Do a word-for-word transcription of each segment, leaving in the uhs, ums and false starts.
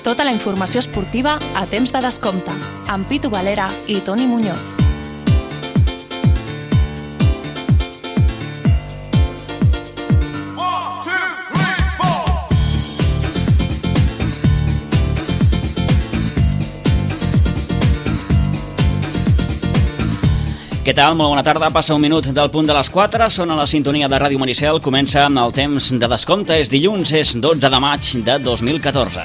Tota la informació esportiva a temps de descompte, amb Pitu Valera i Toni Muñoz. Què tal? Molt bona tarda. Passa un minut del punt de les quatre. Són a la sintonia de Ràdio Maricel. Comença amb el temps de descompte. És dilluns, és dotze de maig de dos mil catorze.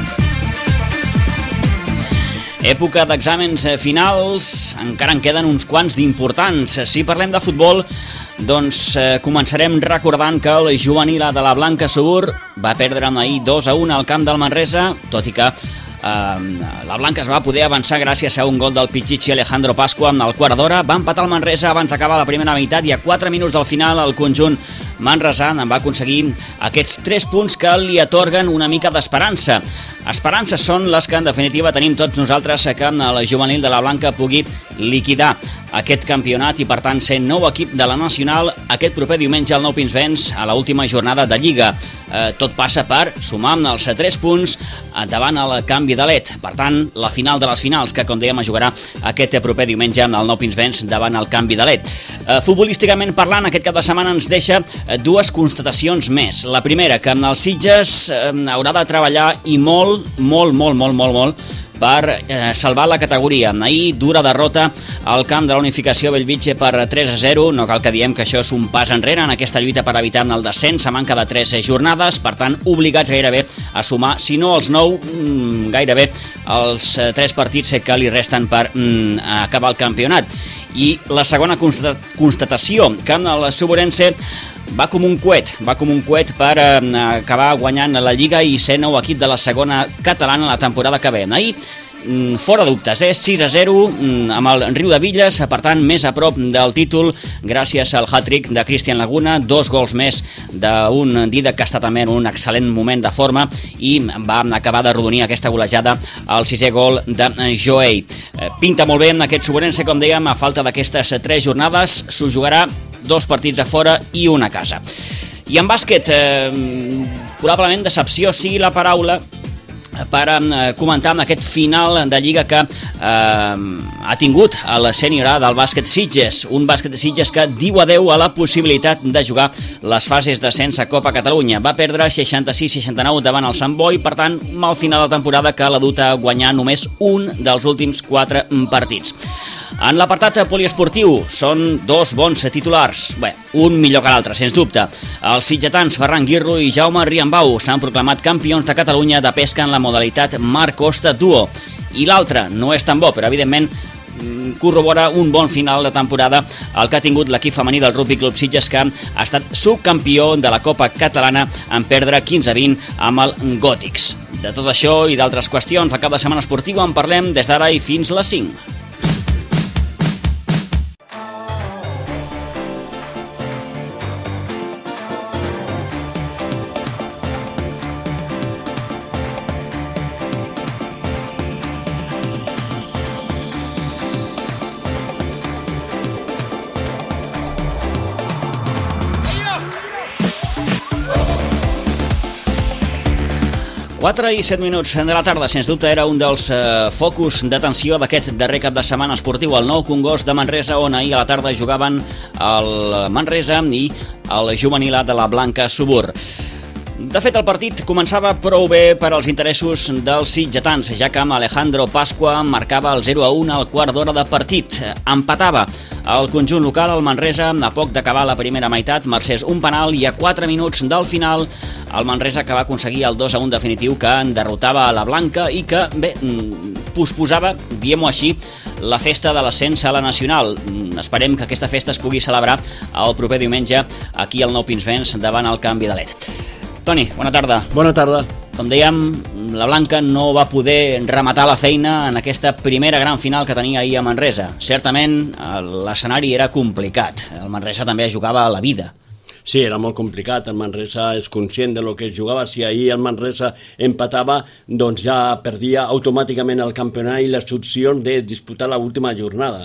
Època d'exàmens finals. Encara en queden uns quants d'importants. Si parlem de futbol, doncs eh, començarem recordant que el juvenil de la Blanca Subur va perdre ahir dos a un al camp del Manresa, tot i que Uh, la Blanca es va poder avançar gràcies a un gol del Pichichi Alejandro Pascua al quart d'hora. Va empatar el Manresa abans d'acabar la primera meitat i a quatre minuts del final el conjunt manresà en va aconseguir aquests tres punts que li atorguen una mica d'esperança. Esperances són les que en definitiva tenim tots nosaltres que el juvenil de la Blanca pugui liquidar aquest campionat i per tant ser nou equip de la Nacional aquest proper diumenge al Nou Pinsbens a l'última jornada de Lliga. Eh, tot passa per sumar amb els tres punts davant el canvi de led. Per tant, la final de les finals que, com dèiem, es jugarà aquest proper diumenge al Nou Pinsbens davant el canvi de led. Eh, futbolísticament parlant, aquest cap de setmana ens deixa dues constatacions més. La primera, que amb els Sitges eh, haurà de treballar i molt, molt, molt, molt, molt, molt per eh, salvar la categoria. Ahir, dura derrota al camp de la Unificació Bellvitge per tres a zero. No cal que diem que això és un pas enrere en aquesta lluita per evitar el descens a manca de tres jornades. Per tant, obligats gairebé a sumar, si no els nou, gairebé els tres partits que li resten per mm, acabar el campionat. I la segona constatació, que el Suburense va com un coet, va com un coet per eh, acabar guanyant la Lliga i ser nou equip de la segona catalana la temporada que ve. Ahir, fora dubtes, eh? sis a zero amb el Riu de Villes, per tant més a prop del títol gràcies al hat-trick de Cristian Laguna, dos gols més d'un Didac que està també en un excel·lent moment de forma i va acabar de rodonir aquesta golejada al sisè gol de Joey. Pinta molt bé aquest Suburense, com dèiem, a falta d'aquestes tres jornades s'ho jugarà dos partits a fora i una a casa. I en bàsquet, eh, probablement decepció sigui la paraula per eh, comentar amb aquest final de Lliga que eh, ha tingut el sènior A del bàsquet Sitges, un bàsquet de Sitges que diu adeu a la possibilitat de jugar les fases d'ascens a Copa Catalunya. Va perdre seixanta-sis seixanta-nou davant el Sant Boi, per tant, mal final de temporada que l'ha dut a guanyar només un dels últims quatre partits. En l'apartat poliesportiu són dos bons titulars, bé, un millor que l'altre, sens dubte. Els sitgetans Ferran Guirro i Jaume Riambau s'han proclamat campions de Catalunya de pesca en la modalitat Mar Costa Duo. I l'altre no és tan bo, però evidentment corrobora un bon final de temporada el que ha tingut l'equip femení del Rugby Club Sitges, que ha estat subcampió de la Copa Catalana en perdre quinze a vint amb el Gòtics. De tot això i d'altres qüestions, a cap de setmana esportiu en parlem des d'ara i fins les cinc. quatre i set minuts de la tarda, sens dubte era un dels eh, focus d'atenció d'aquest darrer cap de setmana esportiu, el Nou Congost de Manresa, on ahir a la tarda jugaven el Manresa i el juvenil A de la Blanca Subur. De fet, el partit començava prou bé per als interessos dels sitgetans, ja que amb Alejandro Pascua marcava el zero a un al quart d'hora de partit. Empatava el conjunt local al Manresa a poc d'acabar la primera meitat, mercès un penal, i a quatre minuts del final el Manresa que va aconseguir el dos a un definitiu que en derrotava a la Blanca i que, bé, posposava, diguem-ho així, la festa de l'ascens a la Nacional. Esperem que aquesta festa es pugui celebrar el proper diumenge aquí al Nou Pinsbens davant el canvi de led. Toni, bona tarda. Bona tarda. Com dèiem, la Blanca no va poder rematar la feina en aquesta primera gran final que tenia ahir a Manresa. Certament, l'escenari era complicat. El Manresa també jugava a la vida. Sí, era molt complicat. El Manresa és conscient de lo que jugava. Si ahir el Manresa empatava, doncs ja perdia automàticament el campionat i les opcions de disputar l'última jornada.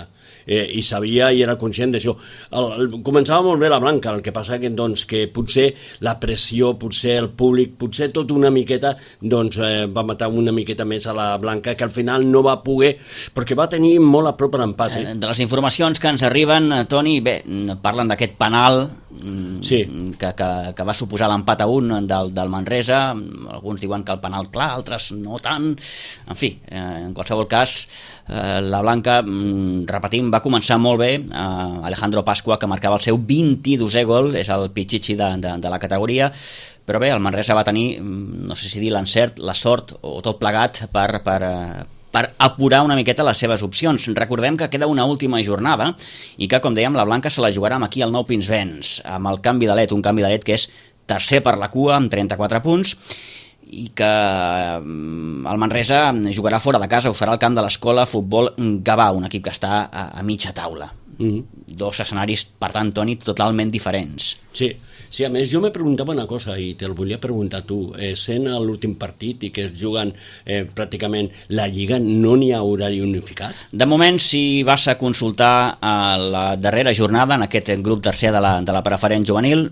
eh, i sabia i era conscient d'això. El, el, començava molt bé la Blanca, el que passa que, doncs, que potser la pressió, potser el públic, potser tot una miqueta doncs, eh, va matar una miqueta més a la Blanca, que al final no va poder, perquè va tenir molt a prop l'empat. Eh? De les informacions que ens arriben, Toni, bé, parlen d'aquest penal sí. que, que, que va suposar l'empat a un del, del Manresa. Alguns diuen que el penal clar, altres no tant. En fi, eh, en qualsevol cas, eh, la Blanca, repetim, va començar molt bé. Eh, Alejandro Pascua, que marcava el seu vint-i-dosè gol, és el pitxitxi de, de, de la categoria, però bé, el Manresa va tenir, no sé si dir l'encert, la sort o tot plegat per, per, per apurar una miqueta les seves opcions. Recordem que queda una última jornada i que, com dèiem, la Blanca se la jugarà amb aquí al Nou Pinsbens, amb el canvi de led, un canvi de led que és tercer per la cua amb trenta-quatre punts, i que el Manresa jugarà fora de casa, ho farà al camp de l'Escola Futbol Gavà, un equip que està a, a mitja taula. Mm-hmm. Dos escenaris, per tant, Toni, totalment diferents. Sí, sí, a més jo me preguntava una cosa i te'l volia preguntar tu, eh, sent l'últim partit i que es juguen eh, pràcticament la Lliga, no n'hi ha horari unificat? De moment, si vas a consultar a la darrera jornada en aquest grup tercer de la, de la preferent juvenil,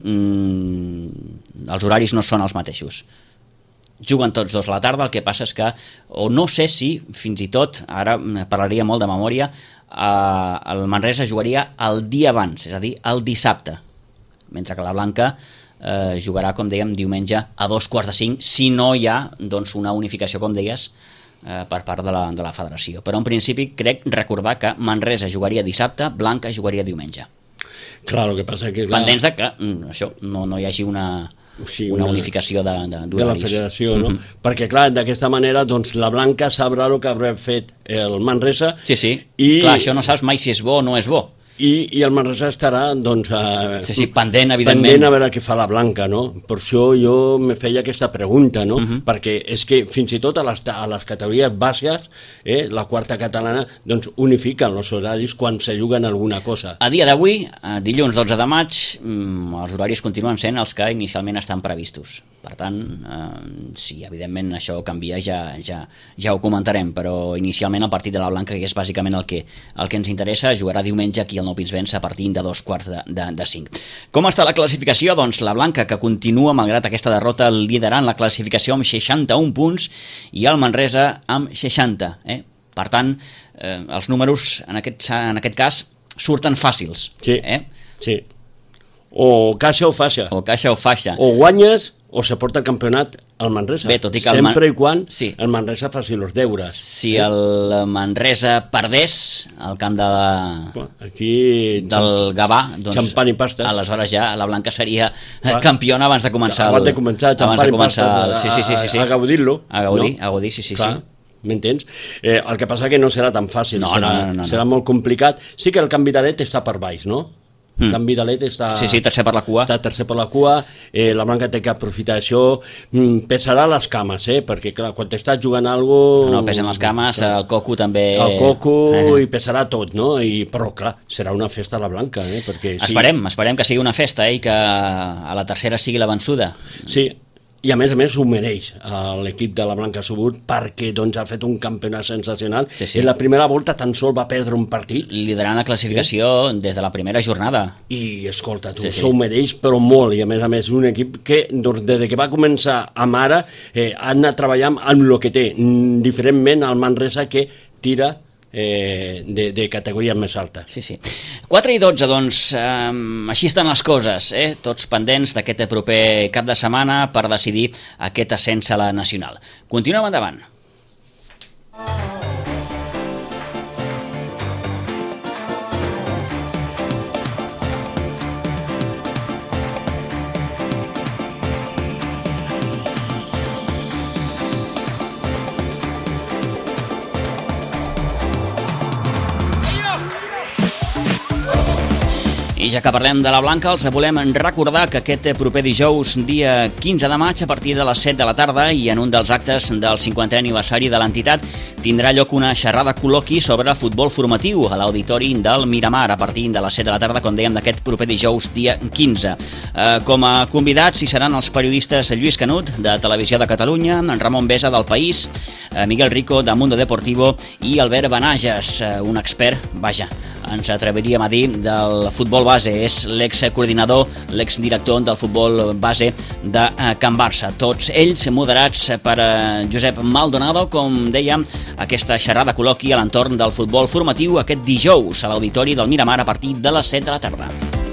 mmm, els horaris no són els mateixos. Juguen tots dos a la tarda, el que passa és que, o no sé si, fins i tot, ara parlaria molt de memòria, eh, el Manresa jugaria el dia abans, és a dir, el dissabte, mentre que la Blanca eh, jugarà, com dèiem, diumenge a dos quarts de cinc, si no hi ha doncs, una unificació, com deies, eh, per part de la, de la federació. Però en principi crec recordar que Manresa jugaria dissabte, Blanca jugaria diumenge. Clar, el que passa que... Clar... Pendents de que això no, no hi hagi una... Sí, una, una unificació de, de, de la federació, no? Mm-hmm. Perquè, clar, d'aquesta manera, doncs, la Blanca sabrà el que haurà fet el Manresa. Sí, sí, i... clar, això no saps mai si és bo o no és bo. I, i el Manresa estarà, doncs... A, sí, sí, pendent, evidentment. Pendent a veure què fa la Blanca, no? Per això jo me feia aquesta pregunta, no? Uh-huh. Perquè és que fins i tot a les, a les categories baixes, eh, la quarta catalana, doncs unifiquen els horaris quan se juguen alguna cosa. A dia d'avui, dilluns dotze de maig, els horaris continuen sent els que inicialment estan previstos. Per tant, eh, si evidentment això canvia, ja, ja, ja ho comentarem, però inicialment el partit de la Blanca, que és bàsicament el que, el que ens interessa, jugarà diumenge aquí al Nou Pinsbens a partir de dos quarts de, de, de cinc. Com està la classificació? Doncs la Blanca, que continua, malgrat aquesta derrota, liderant la classificació amb seixanta-un punts i el Manresa amb seixanta. Eh? Per tant, eh, els números en aquest, en aquest cas surten fàcils. Sí, eh? sí. O caixa o faixa. O caixa o faixa. O guanyes o se porta el campionat al Manresa. Bé, tot i que sempre el Man... i quan sí. el Manresa faci els deures. Si eh? el Manresa perdés al camp de la... Aquí del Gavà, doncs xampan i pastes. Aleshores ja la Blanca seria Clar. campiona abans de començar. Abans de començar, xampan i pastes, el... sí, sí, sí, sí, sí. a, a gaudir-lo. A gaudir, no? a gaudir, sí, sí, Clar. sí. M'entens? Eh, el que passa que no serà tan fàcil, no, serà, no, no, no, serà no. molt complicat. Sí que el canvi d'alet està per baix, no? El mm. canvi d'alet està... Sí, sí, tercer per la cua. Està tercer per la cua, eh, la Blanca té que aprofitar això. Mm, pesarà les cames, eh? Perquè, clar, quan t'estàs jugant algo... No, pesen les cames, clar. El coco també... El coco eh. i pesarà tot, no? I, però, clar, serà una festa a la Blanca, eh? Perquè, sí. Esperem, esperem que sigui una festa, eh? I que a la tercera sigui la vençuda. Sí, i a més a més ho mereix l'equip de la Blanca Subur perquè doncs, ha fet un campionat sensacional. Sí, sí. En la primera volta tan sol va perdre un partit. Liderant la classificació sí. des de la primera jornada. I escolta, tu, sí, això sí. ho mereix però molt, i a més a més un equip que doncs, des que va començar amb ara eh, ha anat treballant amb el que té, diferentment al Manresa que tira Eh, de, de categories més altes. Sí, sí. quatre i dotze, doncs, eh, així estan les coses, eh? Tots pendents d'aquest proper cap de setmana per decidir aquest ascens a la nacional. Continuem endavant. I ja que parlem de la Blanca, els volem recordar que aquest proper dijous, dia quinze de maig, a partir de les set de la tarda i en un dels actes del cinquantè aniversari de l'entitat, tindrà lloc una xerrada col·loqui sobre futbol formatiu a l'auditori del Miramar a partir de les set de la tarda, com dèiem, d'aquest proper dijous, dia quinze. Eh, com a convidats hi seran els periodistes Lluís Canut, de Televisió de Catalunya, Ramon Besa, del País, eh, Miguel Rico, de Mundo Deportivo, i Albert Benages, eh, un expert, vaja, ens atreviríem a dir, del futbol base. És l'excoordinador, l'exdirector del futbol base de Can Barça. Tots ells moderats per Josep Maldonado, com dèiem, aquesta xerrada col·loqui a l'entorn del futbol formatiu aquest dijous a l'auditori del Miramar a partir de les set de la tarda.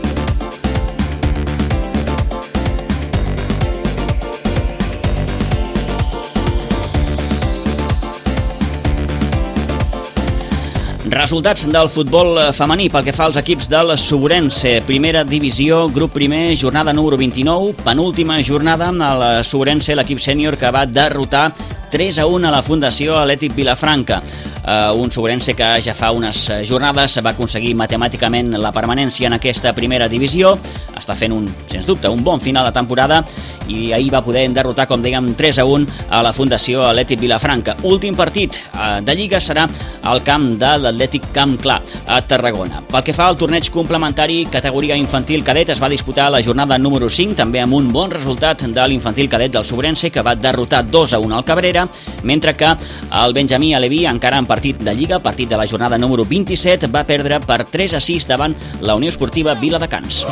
Resultats del futbol femení pel que fa als equips del Suburense. Primera divisió, grup primer, jornada número vint-i-nou, penúltima jornada al Suburense, l'equip sènior que va derrotar tres a un a la Fundació Atlètic Vilafranca. Uh, un Suburense que ja fa unes jornades va aconseguir matemàticament la permanència en aquesta primera divisió. Està fent, un, sens dubte, un bon final de temporada i ahir va poder derrotar, com dèiem, tres a un a la Fundació Atlètic Vilafranca. Últim partit uh, de Lliga serà al camp de l'Atlètic Camp Clar, a Tarragona. Pel que fa al torneig complementari categoria infantil cadet, es va disputar la jornada número cinc, també amb un bon resultat de l'infantil cadet del Suburense, que va derrotar dos a un al Cabrera, mentre que el Benjamí Aleví, encara en partit de Lliga, partit de la jornada número vint-i-set, va perdre per tres a sis davant la Unió Esportiva Viladecans.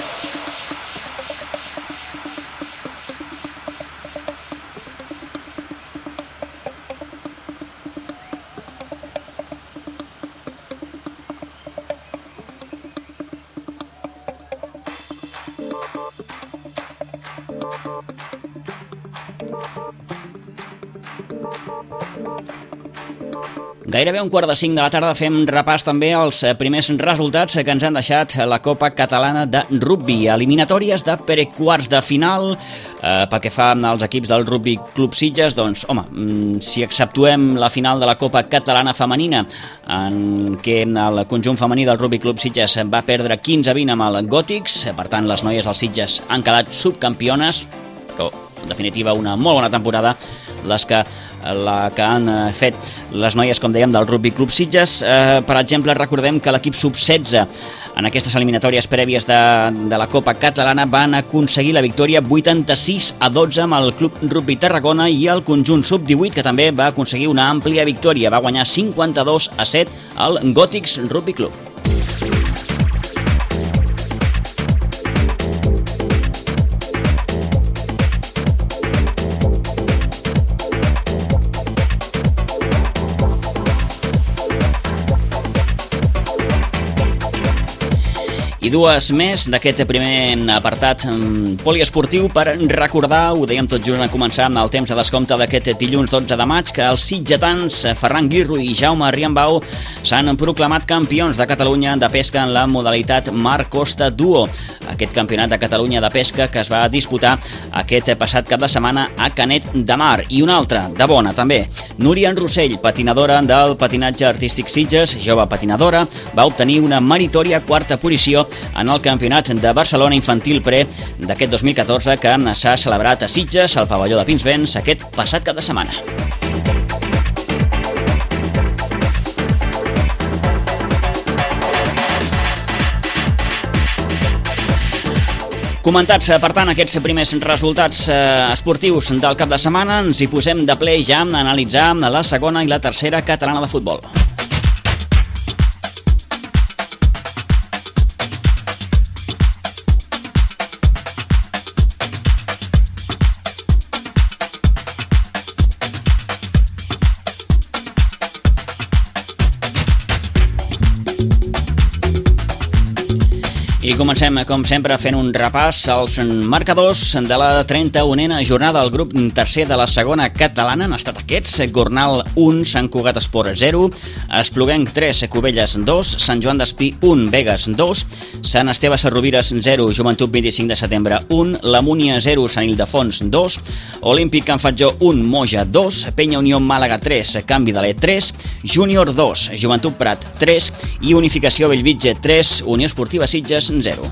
Gairebé un quart de cinc de la tarda fem repàs també als primers resultats que ens han deixat la Copa Catalana de Rugby. Eliminatòries de prequarts de final. Eh, pel que fa als equips del Rugby Club Sitges, doncs, home, si exceptuem la final de la Copa Catalana Femenina, en què el conjunt femení del Rugby Club Sitges va perdre quinze a vint amb el Gòtics, per tant, les noies del Sitges han quedat subcampiones, però en definitiva una molt bona temporada les que, la que han fet les noies, com dèiem, del Rugby Club Sitges. Eh, per exemple, recordem que l'equip sub setze en aquestes eliminatòries prèvies de, de la Copa Catalana van aconseguir la victòria vuitanta-sis a dotze amb el Club Rugby Tarragona, i el conjunt sub divuit, que també va aconseguir una àmplia victòria, va guanyar cinquanta-dos a set al Gòtics Rugby Club. I dues més d'aquest primer apartat poliesportiu per recordar, ho dèiem tot just a començar amb el temps de descompte d'aquest dilluns dotze de maig, que els sitgetans Ferran Guirro i Jaume Riambau s'han proclamat campions de Catalunya de pesca en la modalitat Mar Costa Duo. Aquest campionat de Catalunya de pesca que es va disputar aquest passat cap de setmana a Canet de Mar. I una altra, de bona també. Núria Rossell, patinadora del patinatge artístic Sitges, jove patinadora, va obtenir una meritòria quarta posició en el Campionat de Barcelona Infantil Pre d'aquest dos mil catorze, que s'ha celebrat a Sitges, al pavelló de Pinsbens, aquest passat cap de setmana. Comentats, per tant, aquests primers resultats esportius del cap de setmana, ens hi posem de ple ja a analitzar la segona i la tercera catalana de futbol. I comencem, com sempre, fent un repàs als marcadors de la trenta-unena jornada del grup tercer de la segona catalana. Han estat aquests: Gornal un, Sant Cugat Esport zero, Espluguenc tres, Cubelles dos, Sant Joan d'Espí un, Begues dos, Sant Esteve Sarrovires zero, Joventut vint-i-cinc de setembre un, La Múnia zero, Sant Ildefons dos, Olímpic Can Fatjó un, Moja dos, Penya Unió Màlaga tres, Can Vidaler tres, Júnior dos, Joventut Prat tres i Unificació Bellvitge tres, Unió Esportiva Sitges zero.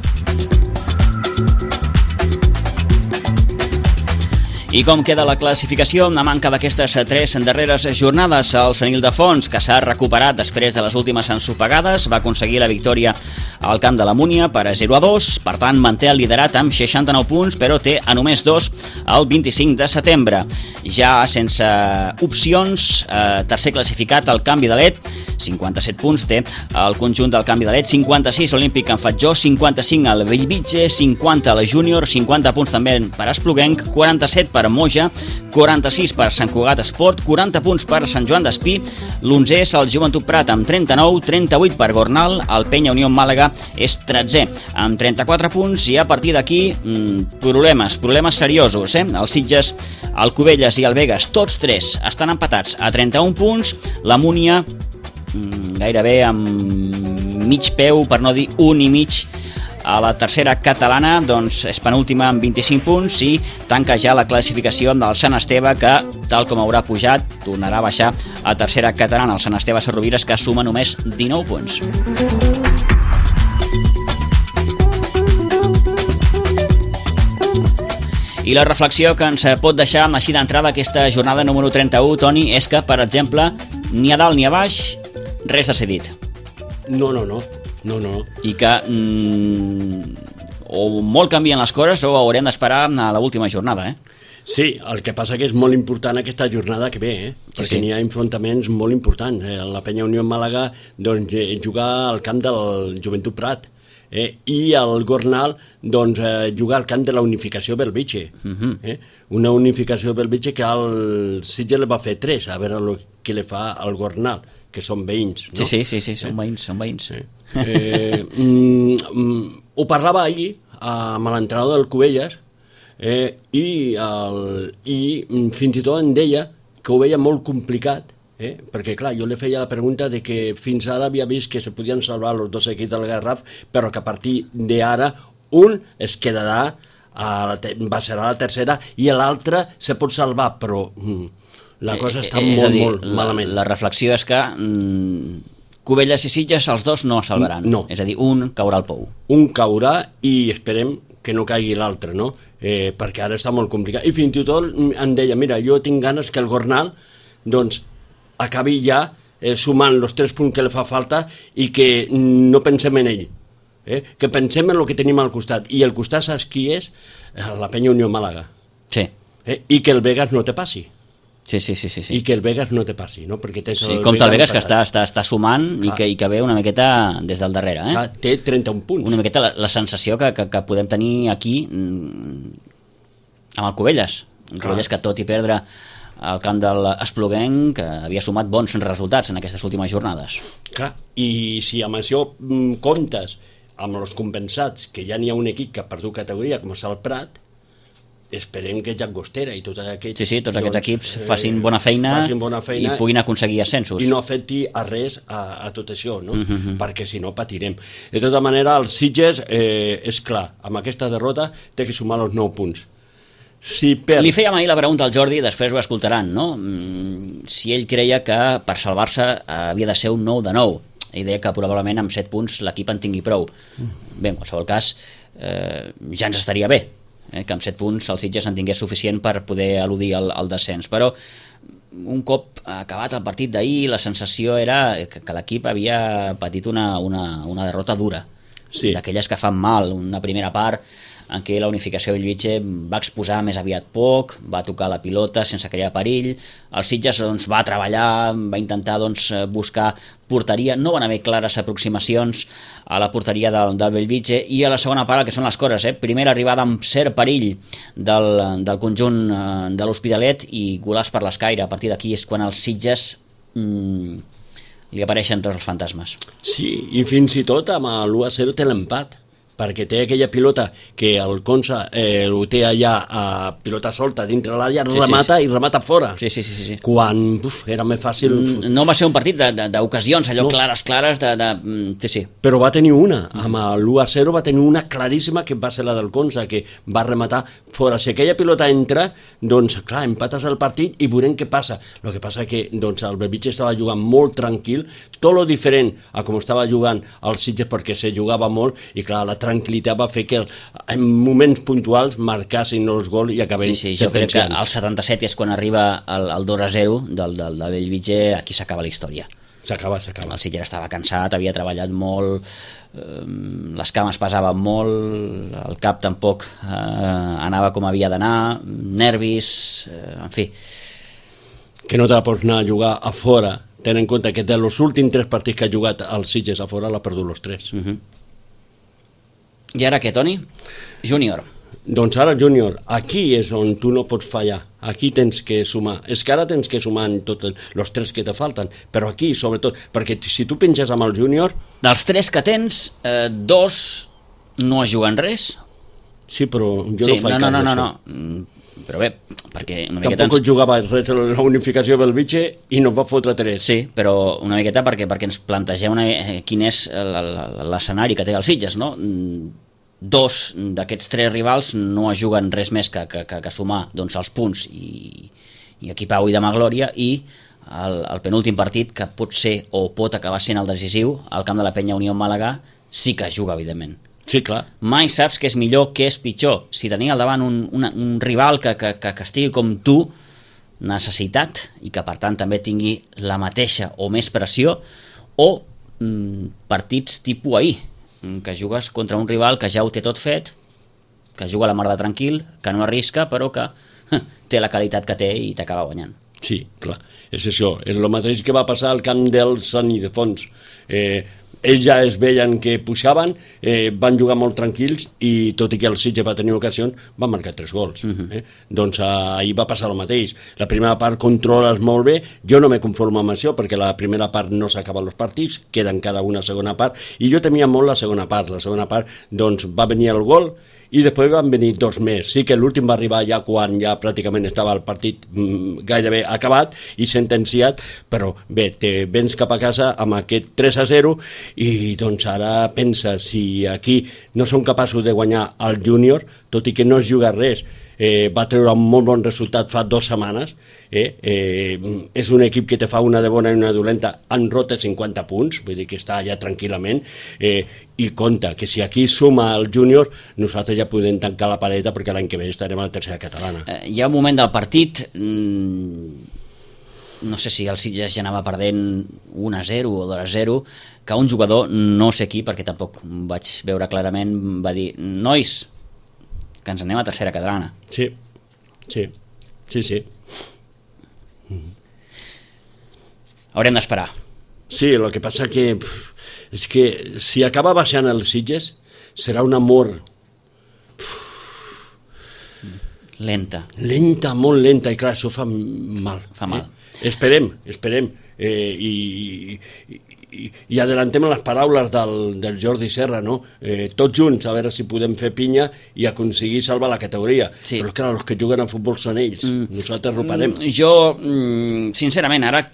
I com queda la classificació a manca d'aquestes tres darreres jornades? El Sant Ildefons, que s'ha recuperat després de les últimes ensopegades, va aconseguir la victòria al camp de la Múnia per zero a dos, per tant manté el liderat amb seixanta-nou punts, però té a només dos el vint-i-cinc de setembre. Ja sense opcions, eh, tercer classificat el Canvi de Llet, cinquanta-set punts té el conjunt del Canvi de Llet, cinquanta-sis l'Olímpic Can Fatjó, cinquanta-cinc el Bellvitge, cinquanta la Júnior, cinquanta punts també per Espluguenc, quaranta-set per Moja, quaranta-sis per Sant Cugat Esport, quaranta punts per Sant Joan d'Espí, l'onzè és el Joventut Prat amb trenta-nou, trenta-vuit per Gornal, el Penya Unió Màlaga és tretzè amb trenta-quatre punts i a partir d'aquí mmm, problemes, problemes seriosos, eh? El Sitges, el Cubelles i el Vegas, tots tres estan empatats a trenta-un punts, la Múnia mmm, gairebé amb mig peu, per no dir un i mig. A la tercera catalana doncs, és penúltima amb vint-i-cinc punts i tanca ja la classificació del Sant Esteve, que, tal com haurà pujat, tornarà a baixar a tercera catalana. El Sant Esteve Sarrovires, que suma només dinou punts. I la reflexió que ens pot deixar així d'entrada aquesta jornada número trenta-u, Toni, és que, per exemple, ni a dalt ni a baix, res decidit. No, no, no. No, no. I que mm, o molt canvien les coses o haurem d'esperar a l'última jornada, eh? Sí, el que passa que és molt important aquesta jornada que ve, eh? Perquè sí, sí. N'hi ha enfrontaments molt importants. Eh? La Penya Unió Màlaga doncs, eh, jugar al camp del Joventut Prat, eh? I el Gornal doncs, eh, jugar al camp de la Unificació Bellvitge. Uh-huh. eh? Una Unificació Bellvitge que el Sitges le va fer tres, a veure el que le fa al Gornal, que són veïns, no? Sí, sí, sí, sí, són eh? veïns, són veïns. Eh? Eh, mm, mm, ho parlava ahir amb l'entrenador del Cubelles eh, i, el, i fins i tot em deia que ho veia molt complicat, eh, perquè clar, jo li feia la pregunta de que fins ara havia vist que se podien salvar els dos equips del Garraf, però que a partir d'ara un es quedarà a la te- va ser a la tercera i l'altre se pot salvar, però mm, la cosa està eh, eh, molt, dir, molt la, malament. La reflexió és que mm, Cubelles i Sitges, els dos no es salvaran. No. És a dir, un caurà al pou. Un caurà i esperem que no caigui l'altre, no? Eh, perquè ara està molt complicat. I fins i tot em deia, mira, jo tinc ganes que el Gornal doncs, acabi ja eh, sumant els tres punts que li fa falta i que no pensem en ell. Eh? Que pensem en el que tenim al costat. I el costat, saps qui és? La Penya Unió Màlaga. Sí. Eh? I que el Vegas no te passi. Sí, sí, sí, sí, sí. I que el Vegas no te passi, no? Perquè tens sí, el compte el Vegas que empatat. està, està, està sumant i que, i que ve una miqueta des del darrere, eh? Ah, té trenta-un punts. Una miqueta la, la sensació que, que, que podem tenir aquí mm, amb el Cubelles. El Cubelles que tot i perdre al camp de l'Espluguenc que havia sumat bons resultats en aquestes últimes jornades. Clar, i si amb això mm, comptes amb els compensats, que ja n'hi ha un equip que ha perdut categoria, com és el Prat, esperem que Llagostera i tots aquests... Sí, sí, tots aquests doncs, equips facin bona feina, facin bona feina i puguin aconseguir ascensos. I no afecti a res a, a tot això, no? Uh-huh. Perquè si no patirem. De tota manera, el Sitges, eh, és clar, amb aquesta derrota té que sumar els nou punts. Si per... Li fèiem ahir la pregunta al Jordi, després ho escoltaran, no? Si ell creia que per salvar-se havia de ser un nou de nou. Ell deia que probablement amb set punts l'equip en tingui prou. Bé, en qualsevol cas, eh, ja ens estaria bé. Eh, que amb set punts el Sitges en tingués suficient per poder eludir el, el descens, però un cop acabat el partit d'ahir la sensació era que, que l'equip havia patit una, una, una derrota dura, sí. D'aquelles que fan mal, una primera part en què la Unificació Bellvitge va exposar més aviat poc, va tocar la pilota sense crear perill, el Sitges doncs, va treballar, va intentar doncs, buscar porteria, no van haver clares aproximacions a la porteria del, del Bellvitge, i a la segona part el que són les coses, eh? Primera arribada amb cert perill del, del conjunt eh, de l'Hospitalet i golàs per l'escaire. A partir d'aquí és quan els Sitges mm, li apareixen tots els fantasmes. Sí, i fins i tot amb l'u a zero té l'empat, perquè té aquella pilota que el Consa eh, ho té allà a pilota solta dintre l'àrea, sí, remata sí, sí. i remata fora. Sí, sí, sí, sí. Quan uf, era més fàcil... No va ser un partit d'ocasions, allò no. clares, clares, de, de... Sí, sí. Però va tenir una, amb l'u a zero va tenir una claríssima que va ser la del Consa, que va rematar fora. Si aquella pilota entra, doncs clar, empates el partit i veurem què passa. El que passa que doncs, el Bellvitge estava jugant molt tranquil, tot lo diferent a com estava jugant el Sitges, perquè se jugava molt, i clar, la tranquil·litat va fer que en moments puntuals marcassin els gols i acabessin sí, sí, jo crec que al setanta-set és quan arriba el, el dos a zero del, del, del Bellvitge, aquí s'acaba la història. S'acaba, s'acaba. El Sitges estava cansat, havia treballat molt, eh, les cames pesaven molt, el cap tampoc eh, anava com havia d'anar, nervis, eh, en fi. Que no te la pots anar a jugar a fora, ten en compte que de los últims tres partits que ha jugat el Sitges a fora l'ha perdut els tres. Uh -huh. I ara què, Toni? Júnior. Doncs ara, Júnior, aquí és on tu no pots fallar. Aquí tens que sumar. És que ara tens que sumar en tots els tres que te falten, però aquí, sobretot, perquè si tu penges amb el Júnior... Dels tres que tens, eh, dos no juguen res. Sí, però jo sí, no faig no, no, cas no, no, no. Però bé, perquè una miqueta... Tampoc ens... jugava res a la unificació del Bellvitge i no va fotre tres. Sí, però una miqueta perquè, perquè ens plantegem una, eh, quin és l'escenari que té el Sitges, no? Dos d'aquests tres rivals no es juguen res més que, que, que, que sumar doncs, els punts i, i aquí Pau i demà glòria, i el, el penúltim partit, que pot ser o pot acabar sent el decisiu, al camp de la Penya Unió Màlaga, sí que es juga, evidentment. Sí, clar. Mai saps què és millor, què és pitjor. Si tenir al davant un, un, un rival que, que, que, que estigui com tu, necessitat, i que per tant també tingui la mateixa o més pressió, o mm, partits tipus ahir, que jugues contra un rival que ja ho té tot fet, que juga a la mar de tranquil, que no arrisca, però que té la qualitat que té i t'acaba guanyant. Sí, clar, és això. És el mateix que va passar al camp del Sant Ildefons. Eh, ells ja es veien que pujaven, eh, van jugar molt tranquils i tot i que el Sitges va tenir ocasions, van marcar tres gols. Uh-huh. eh? Doncs uh, ahir va passar el mateix. La primera part controles molt bé, jo no me conformo amb això perquè la primera part no s'acaben els partits, queda encara una segona part i jo temia molt la segona part. La segona part doncs va venir el gol i després van venir dos més. Sí que l'últim va arribar ja quan ja pràcticament estava el partit mm, gairebé acabat i sentenciat, però bé, te vens cap a casa amb aquest tres a zero i doncs ara pensa, si aquí no són capaços de guanyar el Júnior, tot i que no es juga res, eh, va treure un molt bon resultat fa dues setmanes, eh, eh, és un equip que te fa una de bona i una de dolenta, han rota cinquanta punts, vull dir que està allà tranquil·lament, eh, i compta que si aquí suma el Júnior, nosaltres ja podem tancar la paleta perquè l'any que ve estarem a la tercera catalana. Eh, hi ha un moment del partit, mmm, no sé si el Sitges ja anava perdent un a zero o dos a zero, que un jugador, no sé qui, perquè tampoc vaig veure clarament, va dir, nois, que ens anem a tercera catalana. Sí, sí, sí, sí. Haurem d'esperar. Sí, el que passa que és que si acaba baixant el Sitges serà un amor lenta. Lenta, molt lenta, i clar, això fa mal. Fa mal. Eh? Esperem, esperem. Eh, i, i, I adellantem les paraules del, del Jordi Serra, no? Eh, tots junts, a veure si podem fer pinya i aconseguir salvar la categoria. Sí. Però clar, els que juguen a futbol són ells. Mm. Nosaltres roparem. Jo, sincerament, ara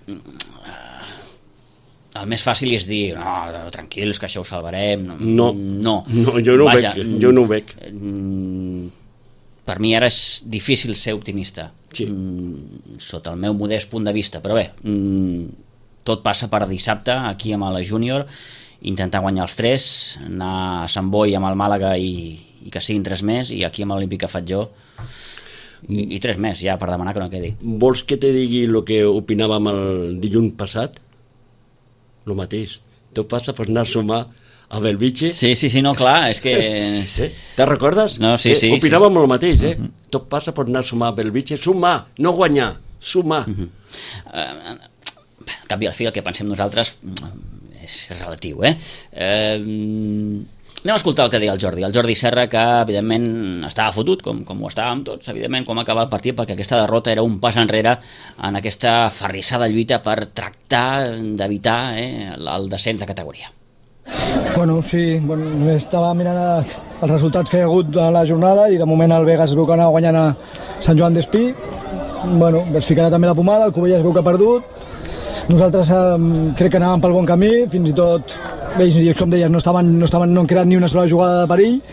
el més fàcil és dir, no, tranquils, que això ho salvarem. No, no, no jo no ho veig. Jo no ho veig. Per mi ara és difícil ser optimista, sí. Sota el meu modest punt de vista, però bé, tot passa per dissabte aquí amb la Júnior, intentar guanyar els tres, anar a Sant Boi amb el Màlaga i, i que siguin tres més, i aquí amb l'Olímpic que faig jo i, i tres més, ja per demanar que no quedi. Vols que te digui el que opinàvem el dilluns passat? El mateix. Tot passa per anar a sumar a Bellvitge. Sí, sí, sí, no, clar, és que... Eh? Te recordes? No, sí, sí. Eh, opinàvem sí. el mateix, eh? Uh-huh. Tot passa per anar a sumar a Bellvitge. Sumar, no guanyar, sumar. Uh-huh. Uh, al cap i al fi el que pensem nosaltres és relatiu, eh? Uh, anem a escoltar el que deia el Jordi. El Jordi Serra, que evidentment estava fotut, com, com ho estàvem tots, evidentment, com acaba el partit, perquè aquesta derrota era un pas enrere en aquesta ferrissada lluita per tractar d'evitar eh, el descens de categoria. Bueno, sí, bueno, estava mirant els resultats que hi ha hagut a la jornada i de moment el Vegas es veu que anava guanyant a Sant Joan d'Espí. Bueno, es ficarà també la pomada, el Cubella es veu que ha perdut. Nosaltres eh, crec que anàvem pel bon camí, fins i tot ells, com deies, no estaven, no estaven no han creat ni una sola jugada de perill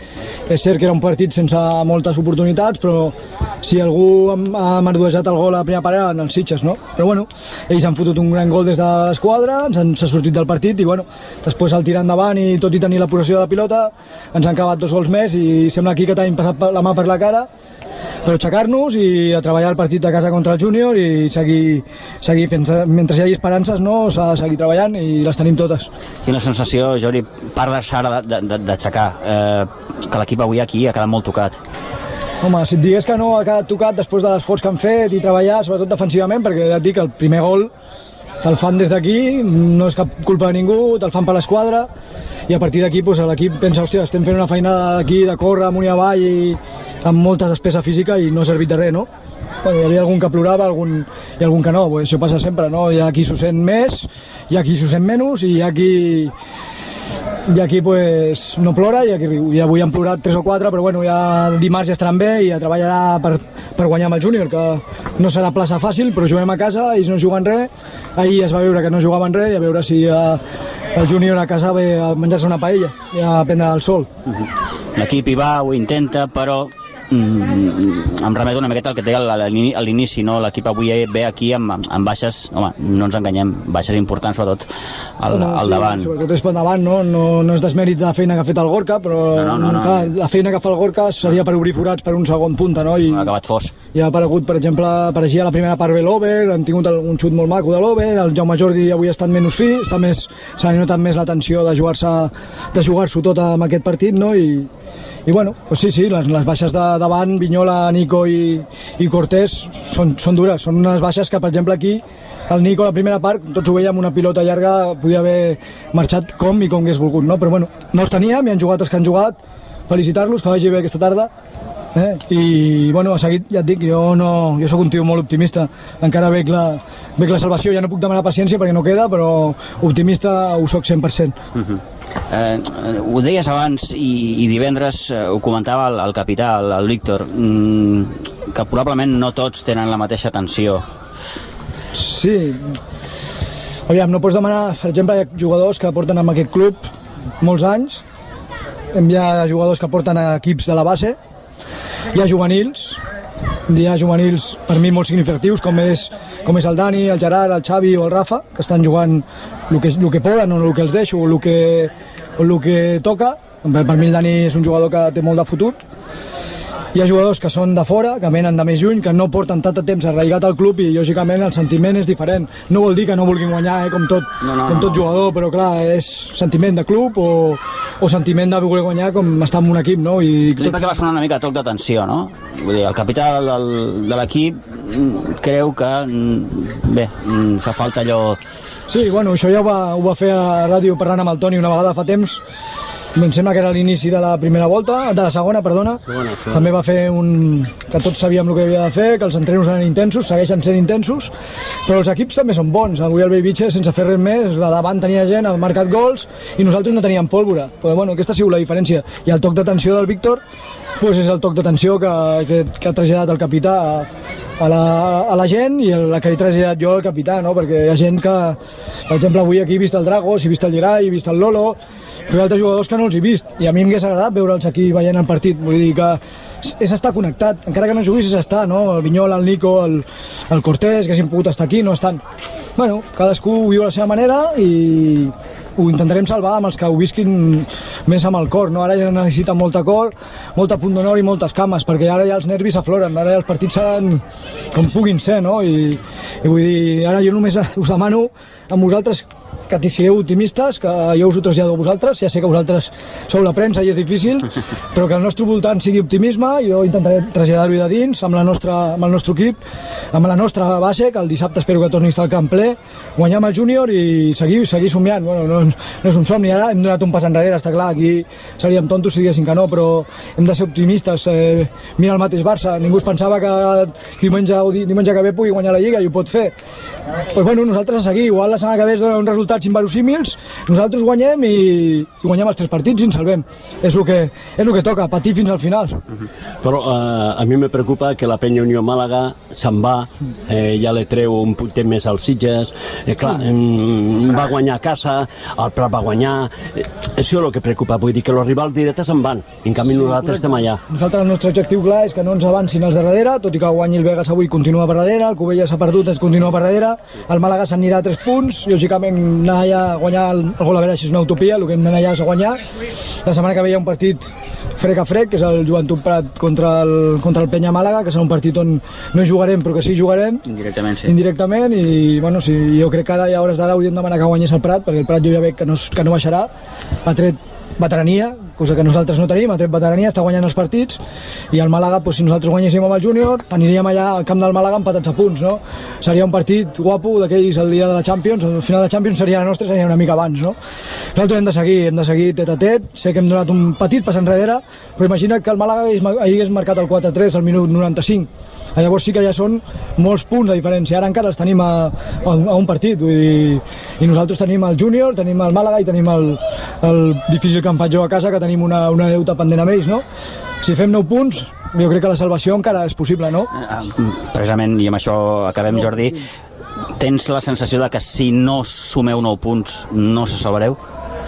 És cert que era un partit sense moltes oportunitats, però si algú ha merdejat el gol a la primera part eren els Sitges, no? Però bueno, ells han fotut un gran gol des de l'esquadra, ens han s'ha sortit del partit i bueno, després al tirar endavant i tot i tenir la possessió de la pilota ens han acabat dos gols més i sembla aquí que t'han passat la mà per la cara, però aixecar-nos i a treballar el partit a casa contra el Júnior i seguir, seguir fent, mentre hi hagi esperances, no, s'ha de seguir treballant i les tenim totes. Quina sensació, Jordi, part deixar d'aixecar, eh, que l'equip avui aquí ha quedat molt tocat. Home, si et digués que no ha quedat tocat després de l'esforç que han fet i treballar, sobretot defensivament, perquè ja et dic que el primer gol te'l fan des d'aquí, no és cap culpa de ningú, te'l fan per l'esquadra i a partir d'aquí doncs, l'equip pensa, hòstia, estem fent una feina d'aquí de córrer amunt i avall i amb molta despesa física i no ha servit de res, no? Bueno, hi havia algun que plorava algun, i algun que no, pues això passa sempre, no? Hi ha qui s'ho sent més, hi ha qui s'ho sent menys i hi ha qui, hi ha qui pues, no plora i hi ha qui riu. I avui han plorat tres o quatre, però bueno, ja dimarts ja estaran bé i ja treballarà per, per guanyar amb el Júnior, que no serà plaça fàcil, però juguem a casa, ells no juguen res, ahir es va veure que no jugaven res i a veure si a, el Júnior a casa ve a menjar-se una paella i a prendre el sol. L'equip hi va, ho intenta, però Mm, em remet una miqueta al que et deia a l'inici, no? L'equip avui ve aquí amb, amb baixes, home, no ens enganyem, baixes importants sobretot al, no, al sí, davant. Sobretot és pel davant, no? No, no és desmèrit de la feina que ha fet el Gorka, però no, no, no, clar, no. la feina que fa el Gorka seria per obrir forats per un segon punta, no? I ha acabat fos. I ha aparegut, per exemple, apareixia a la primera part bé l'Over, han tingut un xut molt maco de l'Over, el Jaume Jordi avui ha estat menys fi, està més, s'ha notat més la tensió de jugar-se de jugar-s'ho tot amb aquest partit, no? I I bueno, pues sí, sí, les, les baixes de davant, Viñola, Nico i, i Cortés són, són dures, són unes baixes que per exemple aquí el Nico a la primera part, tots ho veiem, una pilota llarga podia haver marxat com i com hagués volgut, no? Però bueno, no els teníem i han jugat els que han jugat, felicitar-los, que vagi bé aquesta tarda, eh? I bueno, a seguit ja et dic, jo, no, jo sóc un tio molt optimista, encara veig la, veig la salvació, ja no puc demanar paciència perquè no queda, però optimista ho soc cent per cent. Uh-huh. Eh, ho deies abans i, i divendres eh, ho comentava el, el capità, el, el Víctor, mm, que probablement no tots tenen la mateixa tensió. Sí, aviam, no pots demanar, per exemple, hi ha jugadors que porten amb aquest club molts anys, hi ha jugadors que porten a equips de la base, hi ha juvenils, hi ha juvenils per mi molt significatius com és, com és el Dani, el Gerard, el Xavi o el Rafa, que estan jugant el que, el que poden o el que els deixo o el que, o el que toca. Per mi el Dani és un jugador que té molt de futur. Hi ha jugadors que són de fora, que venen de més lluny, que no porten tant de temps arraigat al club i lògicament el sentiment és diferent. No vol dir que no vulguin guanyar, eh, com tot, no, no, com tot no. jugador, però clar, és sentiment de club o, o sentiment de voler guanyar com estar en un equip, no? I tot... perquè va sonar una mica toc d'atenció, no? Vull dir, el capità del, de l'equip creu que, bé, fa falta allò... Sí, bueno, això ja ho va, ho va fer a la ràdio parlant amb el Toni una vegada fa temps. Em sembla que era l'inici de la primera volta, de la segona, perdona. Segona, segona. També va fer un... que tots sabíem el que havia de fer, que els entrenos eren intensos, segueixen sent intensos, però els equips també són bons. Avui el Bellvitge, sense fer res més, de davant tenia gent, ha marcat gols, i nosaltres no teníem pólvora. Però bueno, aquesta ha sigut la diferència. I el toc d'atenció del Víctor pues és el toc d'atenció que, que, que ha traslladat el capità a, a, la, a la gent i la que he traslladat jo al capità, no? Perquè hi ha gent que, per exemple, avui aquí he vist el Dragos, he vist el Gerai, he vist el Lolo, però hi ha altres jugadors que no els he vist i a mi m'hagués agradat veure'ls aquí veient el partit, vull dir que és estar connectat, encara que no juguis és estar, no? El Viñola, el Nico, el, el Cortés, que hagin pogut estar aquí, no estan. Bueno, cadascú ho viu a la seva manera i ho intentarem salvar amb els que ho visquin més amb el cor, no? Ara ja necessiten molta cor, molta punt d'honor i moltes cames, perquè ara ja els nervis afloren, ara ja els partits seran com puguin ser, no? I, i vull dir, ara jo només us demano a vosaltres que sigueu optimistes, que jo us ho trasllado a vosaltres, ja sé que vosaltres sou la premsa i és difícil, però que al nostre voltant sigui optimisme, jo intentaré traslladar-ho de dins amb, la nostra, amb el nostre equip, amb la nostra base, que el dissabte espero que torni a estar al camp ple, guanyar amb el júnior i seguir, seguir somiant. Bueno, no, no és un somni, ara hem donat un pas enrere, està clar, aquí seríem tontos si diguessin que no, però hem de ser optimistes. Eh, mira el mateix Barça, ningú es pensava que diumenge, diumenge que ve pugui guanyar la Lliga i ho pot fer. Pues bueno, nosaltres a seguir, igual la setmana que ve es dona un resultat resultats inverosímils, nosaltres guanyem i, i guanyem els tres partits i ens salvem. És el que, és el que toca, patir fins al final. Però eh, a mi me preocupa que la Penya Unió Màlaga se'n va, eh, ja le treu un puntet més als Sitges, eh, clar, eh, va guanyar a casa, el Prat va guanyar, eh, això és el que preocupa, vull dir que els rivals directes se'n van, en canvi sí, nosaltres estem allà. Nosaltres el nostre objectiu clar és que no ens avancin els de darrere, tot i que guanyi el Vegas avui continua per darrere, el Cubelles s'ha perdut, ens continua per darrere, el Màlaga s'anirà a tres punts, lògicament anar allà a guanyar el, el gol a veure si és una utopia, el que hem d'anar allà és a guanyar. La setmana que ve hi ha un partit frec a frec, que és el Joventut Prat contra el, contra el Penya Màlaga, que serà un partit on no jugarem, però que sí jugarem. Indirectament, sí. Indirectament, i bueno, sí, jo crec que ara, a hores d'ara, hauríem de demanar que guanyés el Prat, perquè el Prat jo ja veig que no, que no baixarà, ha tret veterania, cosa que nosaltres no tenim, ha tret veterania, està guanyant els partits, i el Màlaga, doncs, si nosaltres guanyéssim amb el júnior, aniríem allà al camp del Màlaga empatats a punts, no? Seria un partit guapo d'aquells el dia de la Champions, el final de la Champions seria la nostra, seria una mica abans, no? Nosaltres hem de seguir, hem de seguir tet a tet, sé que hem donat un petit pas enrere, però imagina't que el Màlaga hagués marcat el quatre a tres al minut noranta-cinc, llavors sí que ja són molts punts de diferència, ara encara els tenim a, a, a un partit, vull dir, i nosaltres tenim el júnior, tenim el Màlaga i tenim el, el difícil que em faig jo a casa, que tenim una, una deuta pendent amb ells, no? Si fem nou punts, jo crec que la salvació encara és possible, no? Precisament, i amb això acabem, Jordi, tens la sensació de que si no sumeu nou punts no se salvareu?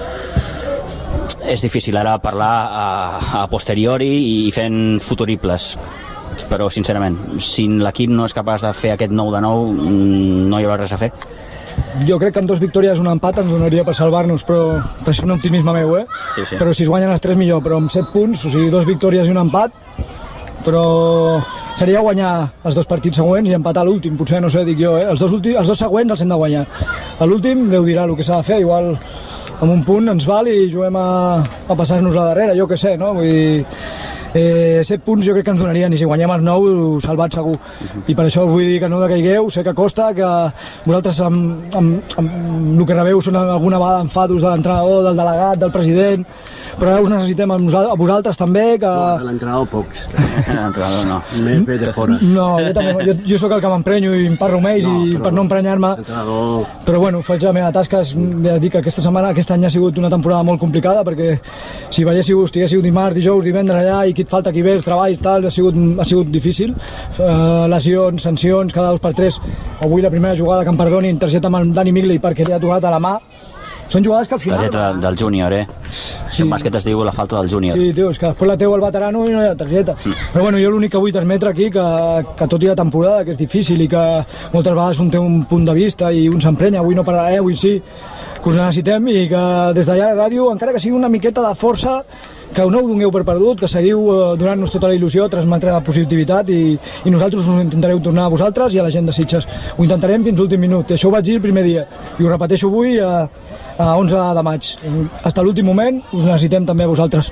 És difícil ara parlar a, a posteriori i fent futuribles, però sincerament, si l'equip no és capaç de fer aquest nou de nou, no hi haurà res a fer. Jo crec que amb dos victòries un empat ens donaria per salvar-nos, però és un optimisme meu, eh? Sí, sí. Però si es guanyen els tres millor, però amb set punts, o sigui, dos victòries i un empat, però seria guanyar els dos partits següents i empatar l'últim, potser, no sé, dic jo, eh? Els dos, últims, els dos següents els hem de guanyar. A l'últim Déu dirà el que s'ha de fer, igual amb un punt ens val i juguem a, a passar-nos la darrere, jo què sé, no? Vull dir, eh, set punts jo crec que ens donarien, i si guanyem els nou, salvat segur. I per això vull dir que no decaigueu, sé que costa, que vosaltres amb, amb, amb el que rebeu són alguna vegada enfados de l'entrenador, del delegat, del president, però ara us necessitem a vosaltres també, que... No, l'entrenador pocs. L'entrenador no. M'he fet de fora. No, jo, també, jo, jo sóc el que m'emprenyo i em parlo amb ells, no, i per no emprenyar-me... L'entrenador... Però bueno, faig la meva tasca, ja dic que aquesta setmana, aquest any ha sigut una temporada molt complicada, perquè si veiéssiu, estiguéssiu dimarts, dijous, divendres allà, i qui et falta, qui ve, els treballs, tal, ha sigut, ha sigut difícil. Uh, lesions, sancions, cada dos per tres. Avui la primera jugada que em perdonin, targeta amb el Dani Migley perquè li ha tocat a la mà. Són jugades que al final... Targeta del júnior, eh? Sí. En bàsquet es diu la falta del júnior. Sí, tio, és que després la teu el veterano i no hi ha targeta. Mm. Però bueno, jo l'únic que vull transmetre aquí, que, que tot i la temporada, que és difícil i que moltes vegades un té un punt de vista i un s'emprenya, avui no parlaré, avui sí, que us necessitem, i que des d'allà a la ràdio, encara que sigui una miqueta de força, que no ho dongueu per perdut, que seguiu donant-nos tota la il·lusió, transmetre la positivitat, i, i nosaltres us intentareu tornar a vosaltres i a la gent de Sitges. Ho intentarem fins l'últim minut, i això ho vaig dir el primer dia, i ho repeteixo avui a, a onze de maig. Fins a l'últim moment us necessitem també a vosaltres.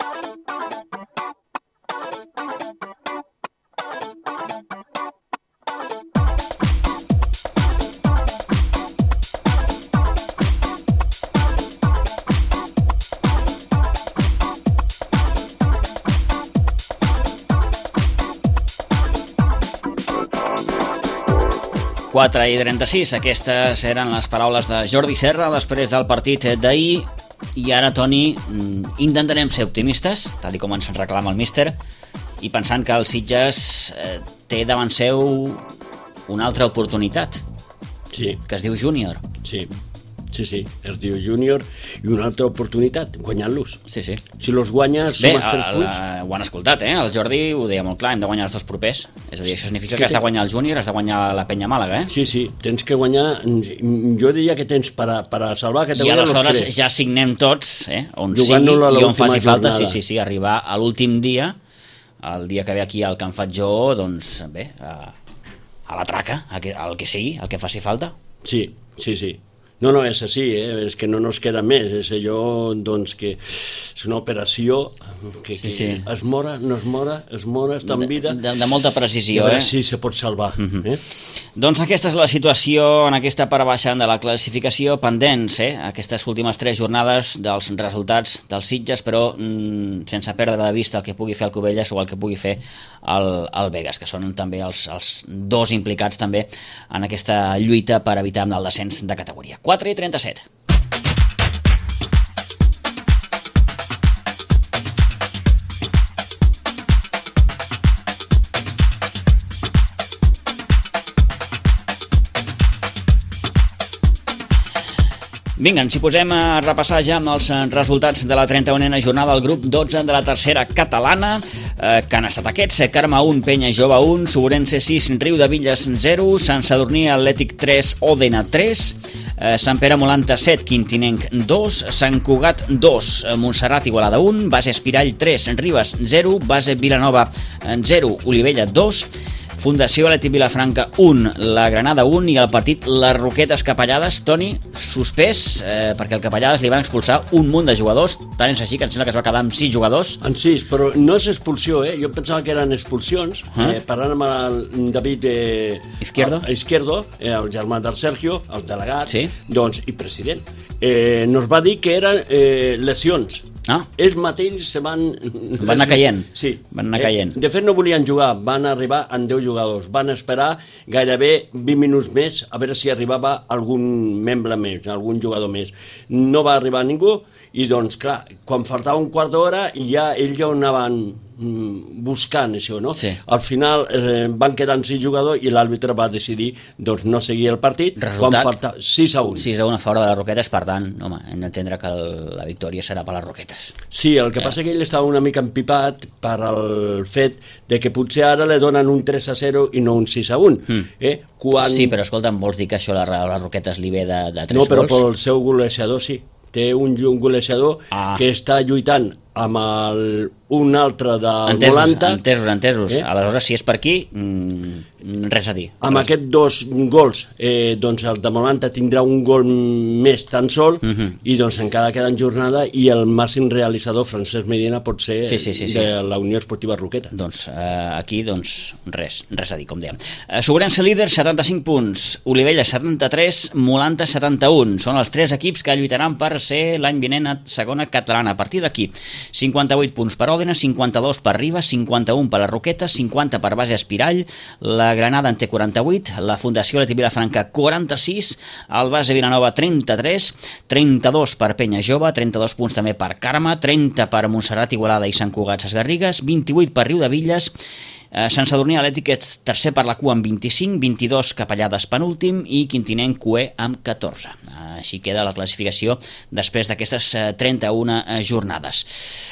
quatre i trenta-sis, aquestes eren les paraules de Jordi Serra després del partit d'ahir, i ara, Toni, intentarem ser optimistes, tal com ens reclama el míster, i pensant que el Sitges eh, té davant seu una altra oportunitat, sí, que es diu júnior. Sí, sí, sí, es diu júnior, i una altra oportunitat, guanyant-los. Sí, sí. Si los guanyes, bé, sumes tres punts. Bé, ho han escoltat, eh? El Jordi ho deia molt clar, hem de guanyar els dos propers. És a dir, això significa que, que has de guanyar el júnior, has de guanyar la Penya Màlaga, eh? Sí, sí, tens que guanyar, jo diria que tens per a, per a salvar que te i guanyen els aleshores tres. Ja signem tots, eh? On sigui i on faci falta, sí, sí, sí, arribar a l'últim dia, el dia que ve aquí al Can Fatjó, doncs bé, a, a la traca, el que sigui, el que faci falta. Sí, sí, sí. No, no, és així, eh? És que no nos queda més, és allò, doncs, que és una operació que, que sí, sí. es mora, no es mora, es mora, està en vida. De, de molta precisió, eh? Sí, se pot salvar. Uh-huh. eh? Doncs aquesta és la situació en aquesta part baixa de la classificació, pendents, eh? Aquestes últimes tres jornades dels resultats dels Sitges, però mm, sense perdre de vista el que pugui fer el Cubelles o el que pugui fer el, el Vegas, que són també els, els dos implicats també en aquesta lluita per evitar el descens de categoria. quatre i trenta-set. Vinga, ens hi posem a repassar ja amb els resultats de la trenta-unena jornada del grup dotze de la tercera catalana, eh, que han estat aquests: Carme un, Penya Jove un, Sobrense sis, Riu de Villes zero, Sant Sadurní Atlètic tres, Òdena tres, eh, Sant Pere Molanta set, Quintinenc dos, Sant Cugat dos, Montserrat Igualada un, Base Espirall tres, Ribes zero, Base Vilanova zero, Olivella dos, Fundació Atlètic Vilafranca un, la Granada un, i el partit les Roquetes Capellades, Toni, suspès, eh, perquè el Capellades li van expulsar un munt de jugadors, tant és així que em sembla que es va quedar amb sis jugadors. En sis, però no és expulsió, eh? Jo pensava que eren expulsions, uh-huh. eh, parlant amb el David eh, Izquierdo, el, Izquierdo eh, el germà del Sergio, el delegat, sí. doncs, i president, eh, nos va dir que eren eh, lesions. Ah. Ells mateixos se van... Van anar caient. Sí. Van anar caient. Eh, de fet, no volien jugar, van arribar amb deu jugadors. Van esperar gairebé vint minuts més a veure si arribava algun membre més, algun jugador més. No va arribar ningú i, doncs, clar, quan faltava un quart d'hora ja ells ja ho anaven buscant això, no? Sí. Al final eh, van quedar sis jugadors i l'àrbitre va decidir doncs, no seguir el partit. Resultat? Quan falta sis a un. sis a un a favor de les Roquetes, per tant, home, hem d'entendre que el, la victòria serà per les Roquetes. Sí, el que eh. passa que ell estava una mica empipat per el fet de que potser ara li donen un tres a zero i no un sis a un. Mm. Eh? Quan... Sí, però escolta'm, vols dir que això a les Roquetes li ve de, de tres gols? No, però gols? pel seu golejador sí. Té un, un golejador ah. que està lluitant amb el, un altre del entesos, Molanta. Entesos, entesos. Eh? Aleshores, si és per aquí, mmm, res a dir. Amb res. aquests dos gols, eh, doncs el de Molanta tindrà un gol més tan sol, uh -huh. i doncs encara queda en jornada, i el màxim realitzador, Francesc Medina, pot ser sí, sí, sí, sí. de la Unió Esportiva Roqueta. Doncs eh, aquí, doncs, res, res a dir, com dèiem. Eh, Sobrense líder, setanta-cinc punts, Olivella setanta-tres, Molanta setanta-un. Són els tres equips que lluitaran per ser l'any vinent a segona catalana. A partir d'aquí, cinquanta-vuit punts per Òdena, cinquanta-dos per Ribes, cinquanta-un per les Roquetes, cinquanta per Base Espirall, la Granada en té quaranta-vuit, la Fundació Atlètic Vilafranca quaranta-sis, el Base Vilanova trenta-tres, trenta-dos per Penya Jove, trenta-dos punts també per Carme, trenta per Montserrat Igualada i Sant Cugat Sesgarrigues, vint-i-vuit per Riu de Villes, Eh, Sant Sadurní Atlètic és tercer per la cua amb vint-i-cinc, vint-i-dos Capellades penúltim i Quintinenc cuer amb catorze. Així queda la classificació després d'aquestes eh, trenta-una eh, jornades.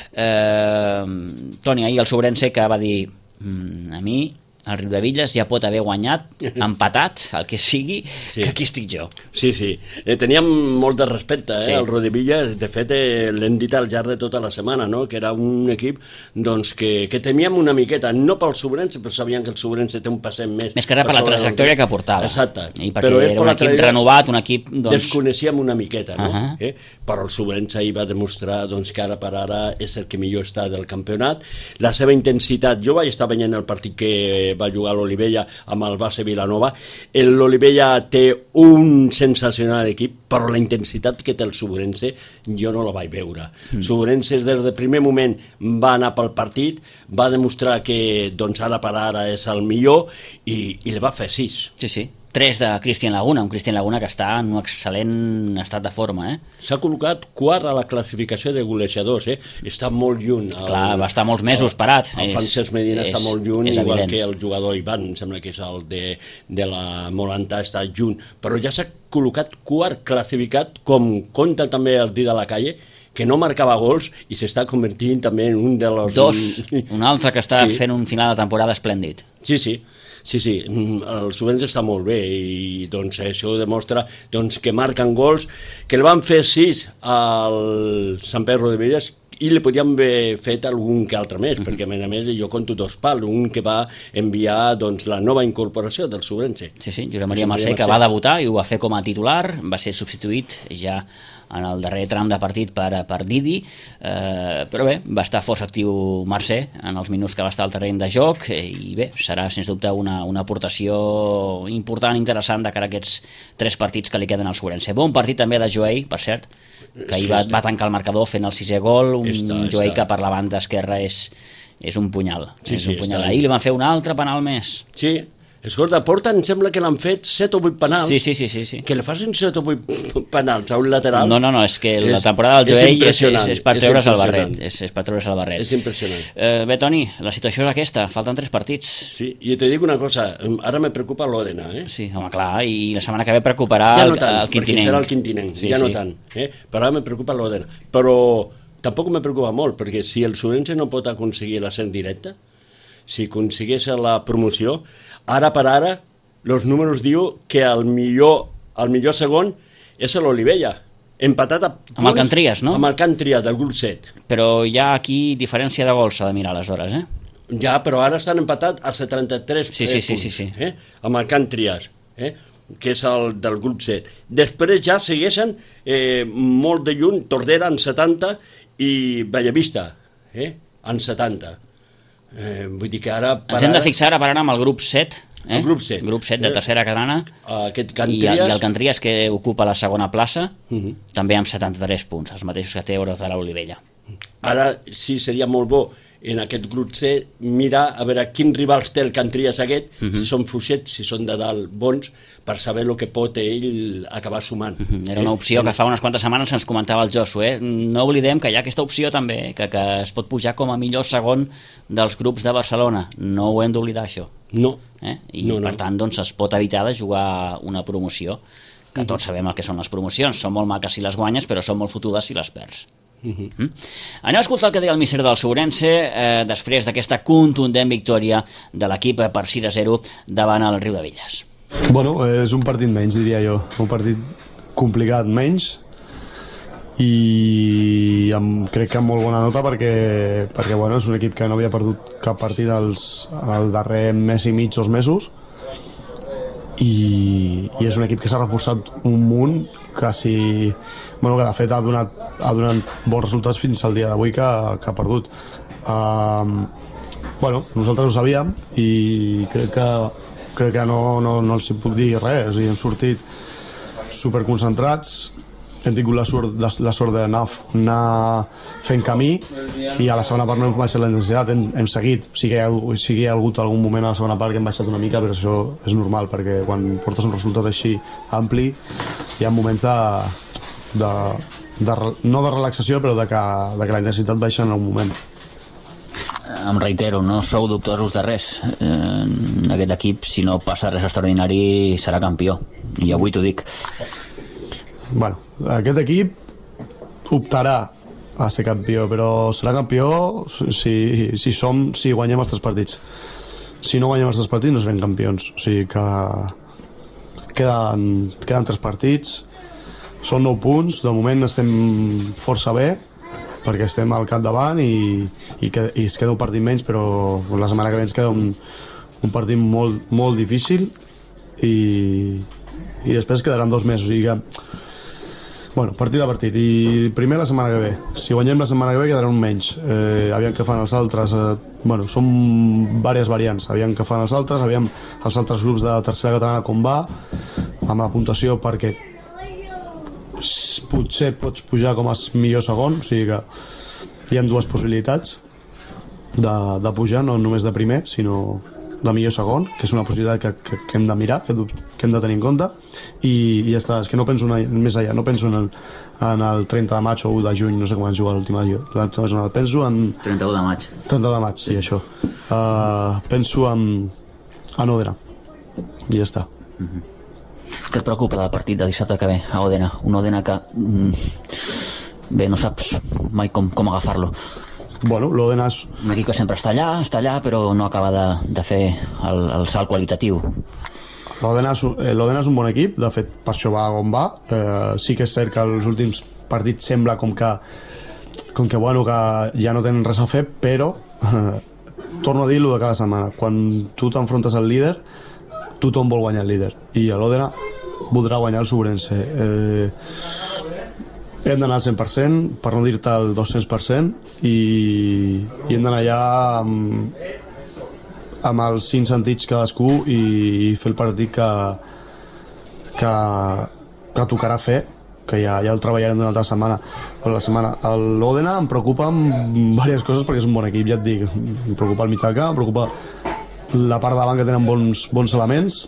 Eh, Toni, ahir el Sobrense que va dir mm, a mi el Riu de Villes ja pot haver guanyat, empatat, el que sigui, sí. que aquí estic jo. Sí, sí. Eh, teníem molt de respecte eh, sí. al Riu de Villes. De fet, eh, l'hem dit al llarg de tota la setmana, no? Que era un equip doncs, que, que temíem una miqueta, no pel Sobrense, però sabíem que el Sobrense té un passet més. Més que era per, per la trajectòria que portava. Exacte. I perquè però era un equip renovat, un equip... Doncs... Desconeixíem una miqueta, no? Uh-huh. eh? Però el Sobrense ahir va demostrar doncs, que ara per ara és el que millor està del campionat. La seva intensitat, jo vaig estar veient el partit que va jugar l'Olivella amb el Base Vilanova. L'Olivella té un sensacional equip, però la intensitat que té el Sobrense jo no la vaig veure. Mm. Sobrense des del primer moment va anar pel partit, va demostrar que doncs, ara per ara és el millor i, i li va fer sis. Sí, sí. tres de Cristian Laguna, un Cristian Laguna que està en un excel·lent estat de forma. Eh? S'ha col·locat quart a la classificació de golejadors, eh? Està molt lluny. El, Clar, va estar molts mesos parat. El, el Francesc Medina és, està molt lluny, igual evident. Que el jugador Ivan, em sembla que és el de, de la Molanta, està lluny, però ja s'ha col·locat quart classificat, com compta també el Di de la Calle, que no marcava gols i s'està convertint també en un dels... Dos, un altre que està sí. fent un final de temporada esplèndid. Sí, sí. Sí, sí, el Sobrense està molt bé i doncs, això demostra doncs, que marquen gols, que el van fer sis al Sant Pere de Villas i li podíem haver fet algun que altre més, uh-huh. perquè a més a més jo conto dos pals, un que va enviar doncs, la nova incorporació del Sobrense. Sí, sí, Josep Maria Mercè, que va debutar i ho va fer com a titular, va ser substituït ja en el darrer tram de partit per, per Didi, eh, però bé, va estar força actiu Mercè en els minuts que va estar al terreny de joc i bé, serà sens dubte una, una aportació important, interessant de cara a aquests tres partits que li queden al Sobrense. Bon partit també de Joey, per cert, que ahir va, va tancar el marcador fent el sisè gol, un està, Joey està. que per la banda esquerra és, és un punyal, sí, és un sí, punyal. Ahir li van fer un altre penal més. Sí, Escolta, porta, em sembla que l'han fet set o vuit penals. Sí, sí, sí, sí, sí. Que li facin set o vuit penals a un lateral. No, no, no, és que la temporada del Joel és, és, és per treure's el barret. És, és per treure's el barret. És impressionant. Eh, bé, Toni, la situació és aquesta, falten tres partits. Sí, i te dic una cosa, ara me preocupa l'Òdena, eh? Sí, home, clar, i la setmana que ve preocuparà ja no tant, el, el Quintinenc. Perquè serà el Quintinenc, sí, ja sí. no tant. Eh? Però ara me preocupa l'Òdena. Però tampoc me preocupa molt, perquè si el Surense no pot aconseguir l'ascens directe, si aconseguís la promoció, ara per ara, els números diu que el millor, el millor segon és l'Olivella, empatat a punts amb el Can Trias, no? Amb el Can Trias, del grup set. Però hi ha aquí diferència de gols, s'ha de mirar aleshores, eh? Ja, però ara estan empatats a setanta-tres sí, sí, sí, punts, sí, sí. Eh? Amb el Can Trias, eh? que és el del grup set. Després ja segueixen eh, molt de lluny, Tordera en setanta i Bellavista eh? en setanta. Eh, vull dir que ara... Ens hem de fixar ara per ara amb el grup set, eh? El grup set. Grup set de tercera catalana. Aquest Can I, Trias. I el Can Trias, que ocupa la segona plaça, uh -huh. també amb setanta-tres punts, els mateixos que té Euros de l'Olivella. Ara sí seria molt bo en aquest grup C mirar a veure quins rivals té el Can Trias aquest, uh -huh. si són fluixets, si són de dalt bons, per saber el que pot ell acabar sumant. Uh -huh. Era una opció eh? que fa unes quantes setmanes ens comentava el Josu, eh? No oblidem que hi ha aquesta opció també, que, que es pot pujar com a millor segon dels grups de Barcelona. No ho hem d'oblidar, això. No. Eh? I no, no. per tant doncs, es pot evitar de jugar una promoció, que tots sabem el que són les promocions. Són molt maques si les guanyes, però són molt fotudes si les perds. Uh-huh. Mm? Anem a escoltar el que deia el míster del Sourense eh, després d'aquesta contundent victòria de l'equip per sis a zero davant el Riudebitlles. Bueno, és un partit menys, diria jo, un partit complicat menys, i amb, crec que amb molt bona nota perquè, perquè bueno, és un equip que no havia perdut cap partit als, al darrer mes i mig, dos mesos, i, i és un equip que s'ha reforçat un munt, quasi, bueno, que de fet ha donat, ha donat bons resultats fins al dia d'avui que, que ha perdut. Uh, bueno, nosaltres ho sabíem i crec que, crec que no, no, no els hi puc dir res, o sigui, hem sortit superconcentrats, hem tingut la sort, la, la sort d'anar anar fent camí i a la segona part no hem començat la intensitat, hem, hem seguit, sí que, hi ha, sí que hi ha hagut algun moment a la segona part que hem baixat una mica, però això és normal perquè quan portes un resultat així ampli hi ha moments de, de, de no de relaxació però de que, de que la intensitat baixa en algun moment. Em reitero, no sou dubtosos de res. En aquest equip, si no passa res extraordinari, serà campió, i avui t'ho dic. Bueno, aquest equip optarà a ser campió, però serà campió si, si, som, si guanyem els tres partits. Si no guanyem els tres partits no serem campions, o sigui que queden, queden tres partits, són nou punts, de moment estem força bé perquè estem al capdavant i, i, que, i es queda un partit menys, però la setmana que ve ens queda un, un partit molt, molt difícil i, i després quedaran dos mesos, o sigui que bueno, partit a partit, i primer la setmana que ve. Si guanyem la setmana que ve quedaran un menys. Eh, aviam què fan els altres. Eh, bueno, són diverses variants. Aviam què fan els altres, aviam els altres grups de tercera catalana com va, amb la puntuació perquè potser pots pujar com a millor segon, o sigui que hi ha dues possibilitats de, de pujar, no només de primer, sinó de millor segon, que és una possibilitat que, que, que hem de mirar, que, que hem de tenir en compte, i, i ja està, és que no penso una, més allà, no penso en el, en el trenta de maig o u de juny, no sé com van jugar l'última jornada, penso en... trenta-u de maig. trenta de maig, sí, això. Uh, penso en, en Òdena, i ja està. Mm-hmm. Què et preocupa del partit de dissabte que ve a Òdena? Un Òdena que... Mm, bé, no saps mai com, com agafar-lo. Bueno, l'Òdena és... Un equip que sempre està allà, està allà, però no acaba de, de fer el, el salt qualitatiu. L'Òdena és, és un bon equip, de fet, per això va on va. Eh, sí que és cert que els últims partits sembla com que, com que, bueno, que ja no tenen res a fer, però eh, torno a dir-lo de cada setmana. Quan tu t'enfrontes al líder, tothom vol guanyar el líder, i l'Òdena voldrà guanyar el Sourense. Eh, hem d'anar al cent per cent, per no dir-te el dos-cents per cent, i, i hem d'anar allà amb, amb els cinc sentits cadascú i, i fer el partit que, que, que tocarà fer, que ja, ja el treballarem durant la setmana. La setmana. L'Òdena em preocupa amb diverses coses perquè és un bon equip, ja et dic. Em preocupa el mig del camp, em preocupa la part davant que tenen bons, bons elements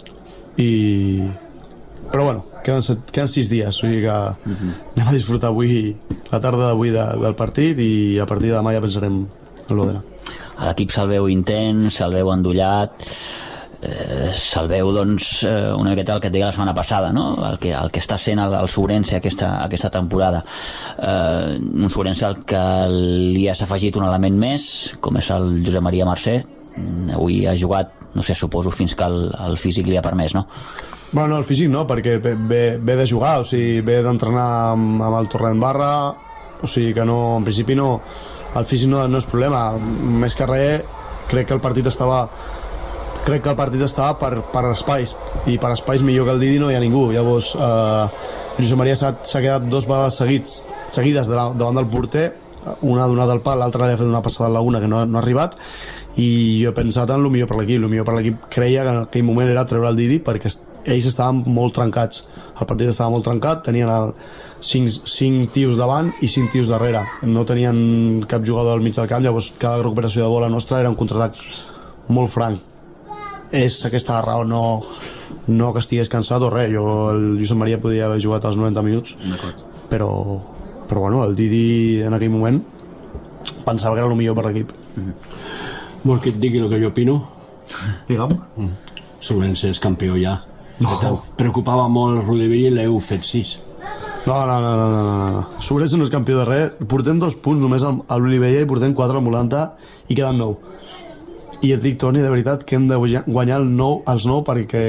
i però bueno, queden, set, queden sis dies, o sigui que uh-huh. anem a disfrutar avui la tarda d'avui de, del partit i a partir de demà ja pensarem en l'Òdena. L'equip se'l veu intens, se'l veu endollat, eh, se'l veu doncs, eh, una miqueta el que et deia la setmana passada, no? el, que, el que està sent el, el Sobrense aquesta, aquesta temporada. Eh, un Sobrense al que li has afegit un element més, com és el Josep Maria Mercè. Avui ha jugat, no sé, suposo fins que el, el físic li ha permès, no? Bueno, no, el físic no, perquè ve, ve, ve de jugar, o sigui, ve d'entrenar amb, amb el Torrent Barra, o sigui que no, en principi no, el físic no, no és problema, més que res crec que el partit estava crec que el partit estava per, per espais, i per espais millor que el Didi no hi ha ningú. Llavors eh, Josep Maria s'ha quedat dos vegades seguits, seguides de la, davant del porter, una ha donat al pal, l'altra li ha fet una passada a la una que no, no ha arribat, i jo he pensat en el millor per l'equip. El millor per l'equip creia que en aquell moment era treure el Didi perquè ells estaven molt trencats, el partit estava molt trencat, tenien el cinc, cinc tios davant i cinc tios darrere, no tenien cap jugador al mig del camp, llavors cada recuperació de bola nostra era un contraatac molt franc. És aquesta la raó, no, no que estigués cansat o res. Jo, el Josep Maria podia haver jugat als noranta minuts, però, però bueno, el Didi en aquell moment pensava que era el millor per l'equip. Mm-hmm. Vols que et digui el que jo opino? Digue'm. Mm. Sobrense és campió ja. No. Preocupava molt el Rodevilla i l'heu fet sis. No, no, no, no, no, no. Sobrense no és campió de res. Portem dos punts només a l'Olivella i portem quatre al Molanta i queden nou. I et dic, Toni, de veritat que hem de guanyar el nou, els nou perquè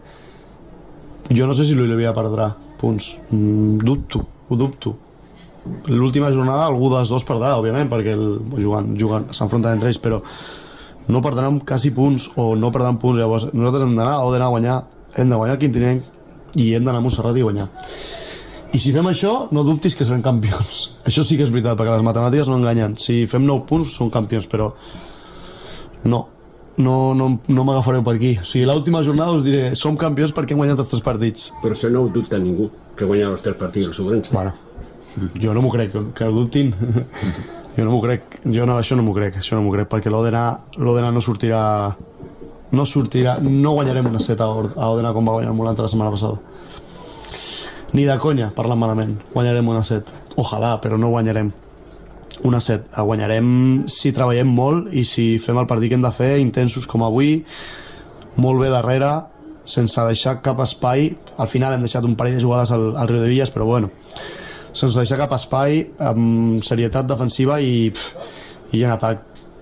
jo no sé si l'Olivella perdrà punts. Mm, dubto, ho dubto. L'última jornada algú dels dos perdrà, òbviament, perquè el, jugant, jugant, s'enfronten entre ells, però no perdran quasi punts o no perdran punts. Llavors nosaltres hem d'anar o d'anar a guanyar, hem de guanyar el Quintinenc i hem d'anar a Montserrat i guanyar. I si fem això, no dubtis que serem campions. Això sí que és veritat, perquè les matemàtiques no enganyen. Si fem nou punts, som campions, però no, no, no, no m'agafareu per aquí. O sigui, l'última jornada us diré, som campions perquè hem guanyat els tres partits. Però això no ho dubta ningú, que guanyar els tres partits el Sobrense. Bueno, jo no m'ho crec, que ho dubtin. Jo no m'ho crec, jo no, això no m'ho crec, això no m'ho crec, perquè l'Òdena l'Òdena no sortirà, no sortirà, no guanyarem una set a Òdena com va guanyar el Molanta la setmana passada. Ni de conya, parlant malament, guanyarem una set. Ojalà, però no guanyarem una set. Guanyarem si treballem molt i si fem el partit que hem de fer, intensos com avui, molt bé darrere, sense deixar cap espai. Al final hem deixat un parell de jugades al, al Riodevillas, però bueno, sense deixar cap espai, amb serietat defensiva i, i en atac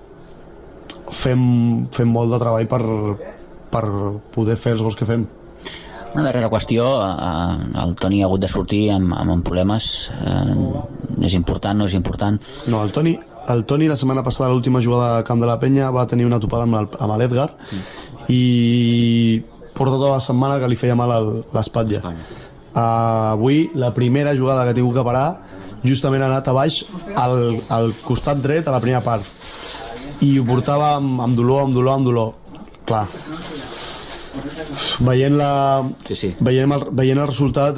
fem, fem molt de treball per, per poder fer els gols que fem. Una darrera qüestió, el Toni ha hagut de sortir amb, amb problemes, és important, no és important? No, el Toni, el Toni la setmana passada, l'última jugada al camp de la Penya, va tenir una topada amb l'Edgar mm. i porta tota la setmana que li feia mal l'espatlla. Uh, avui la primera jugada que ha tingut que parar justament ha anat a baix al, al costat dret a la primera part i ho portava amb, amb dolor, amb dolor, amb dolor. Clar, veient, la, sí, sí. veient, el, veient el resultat,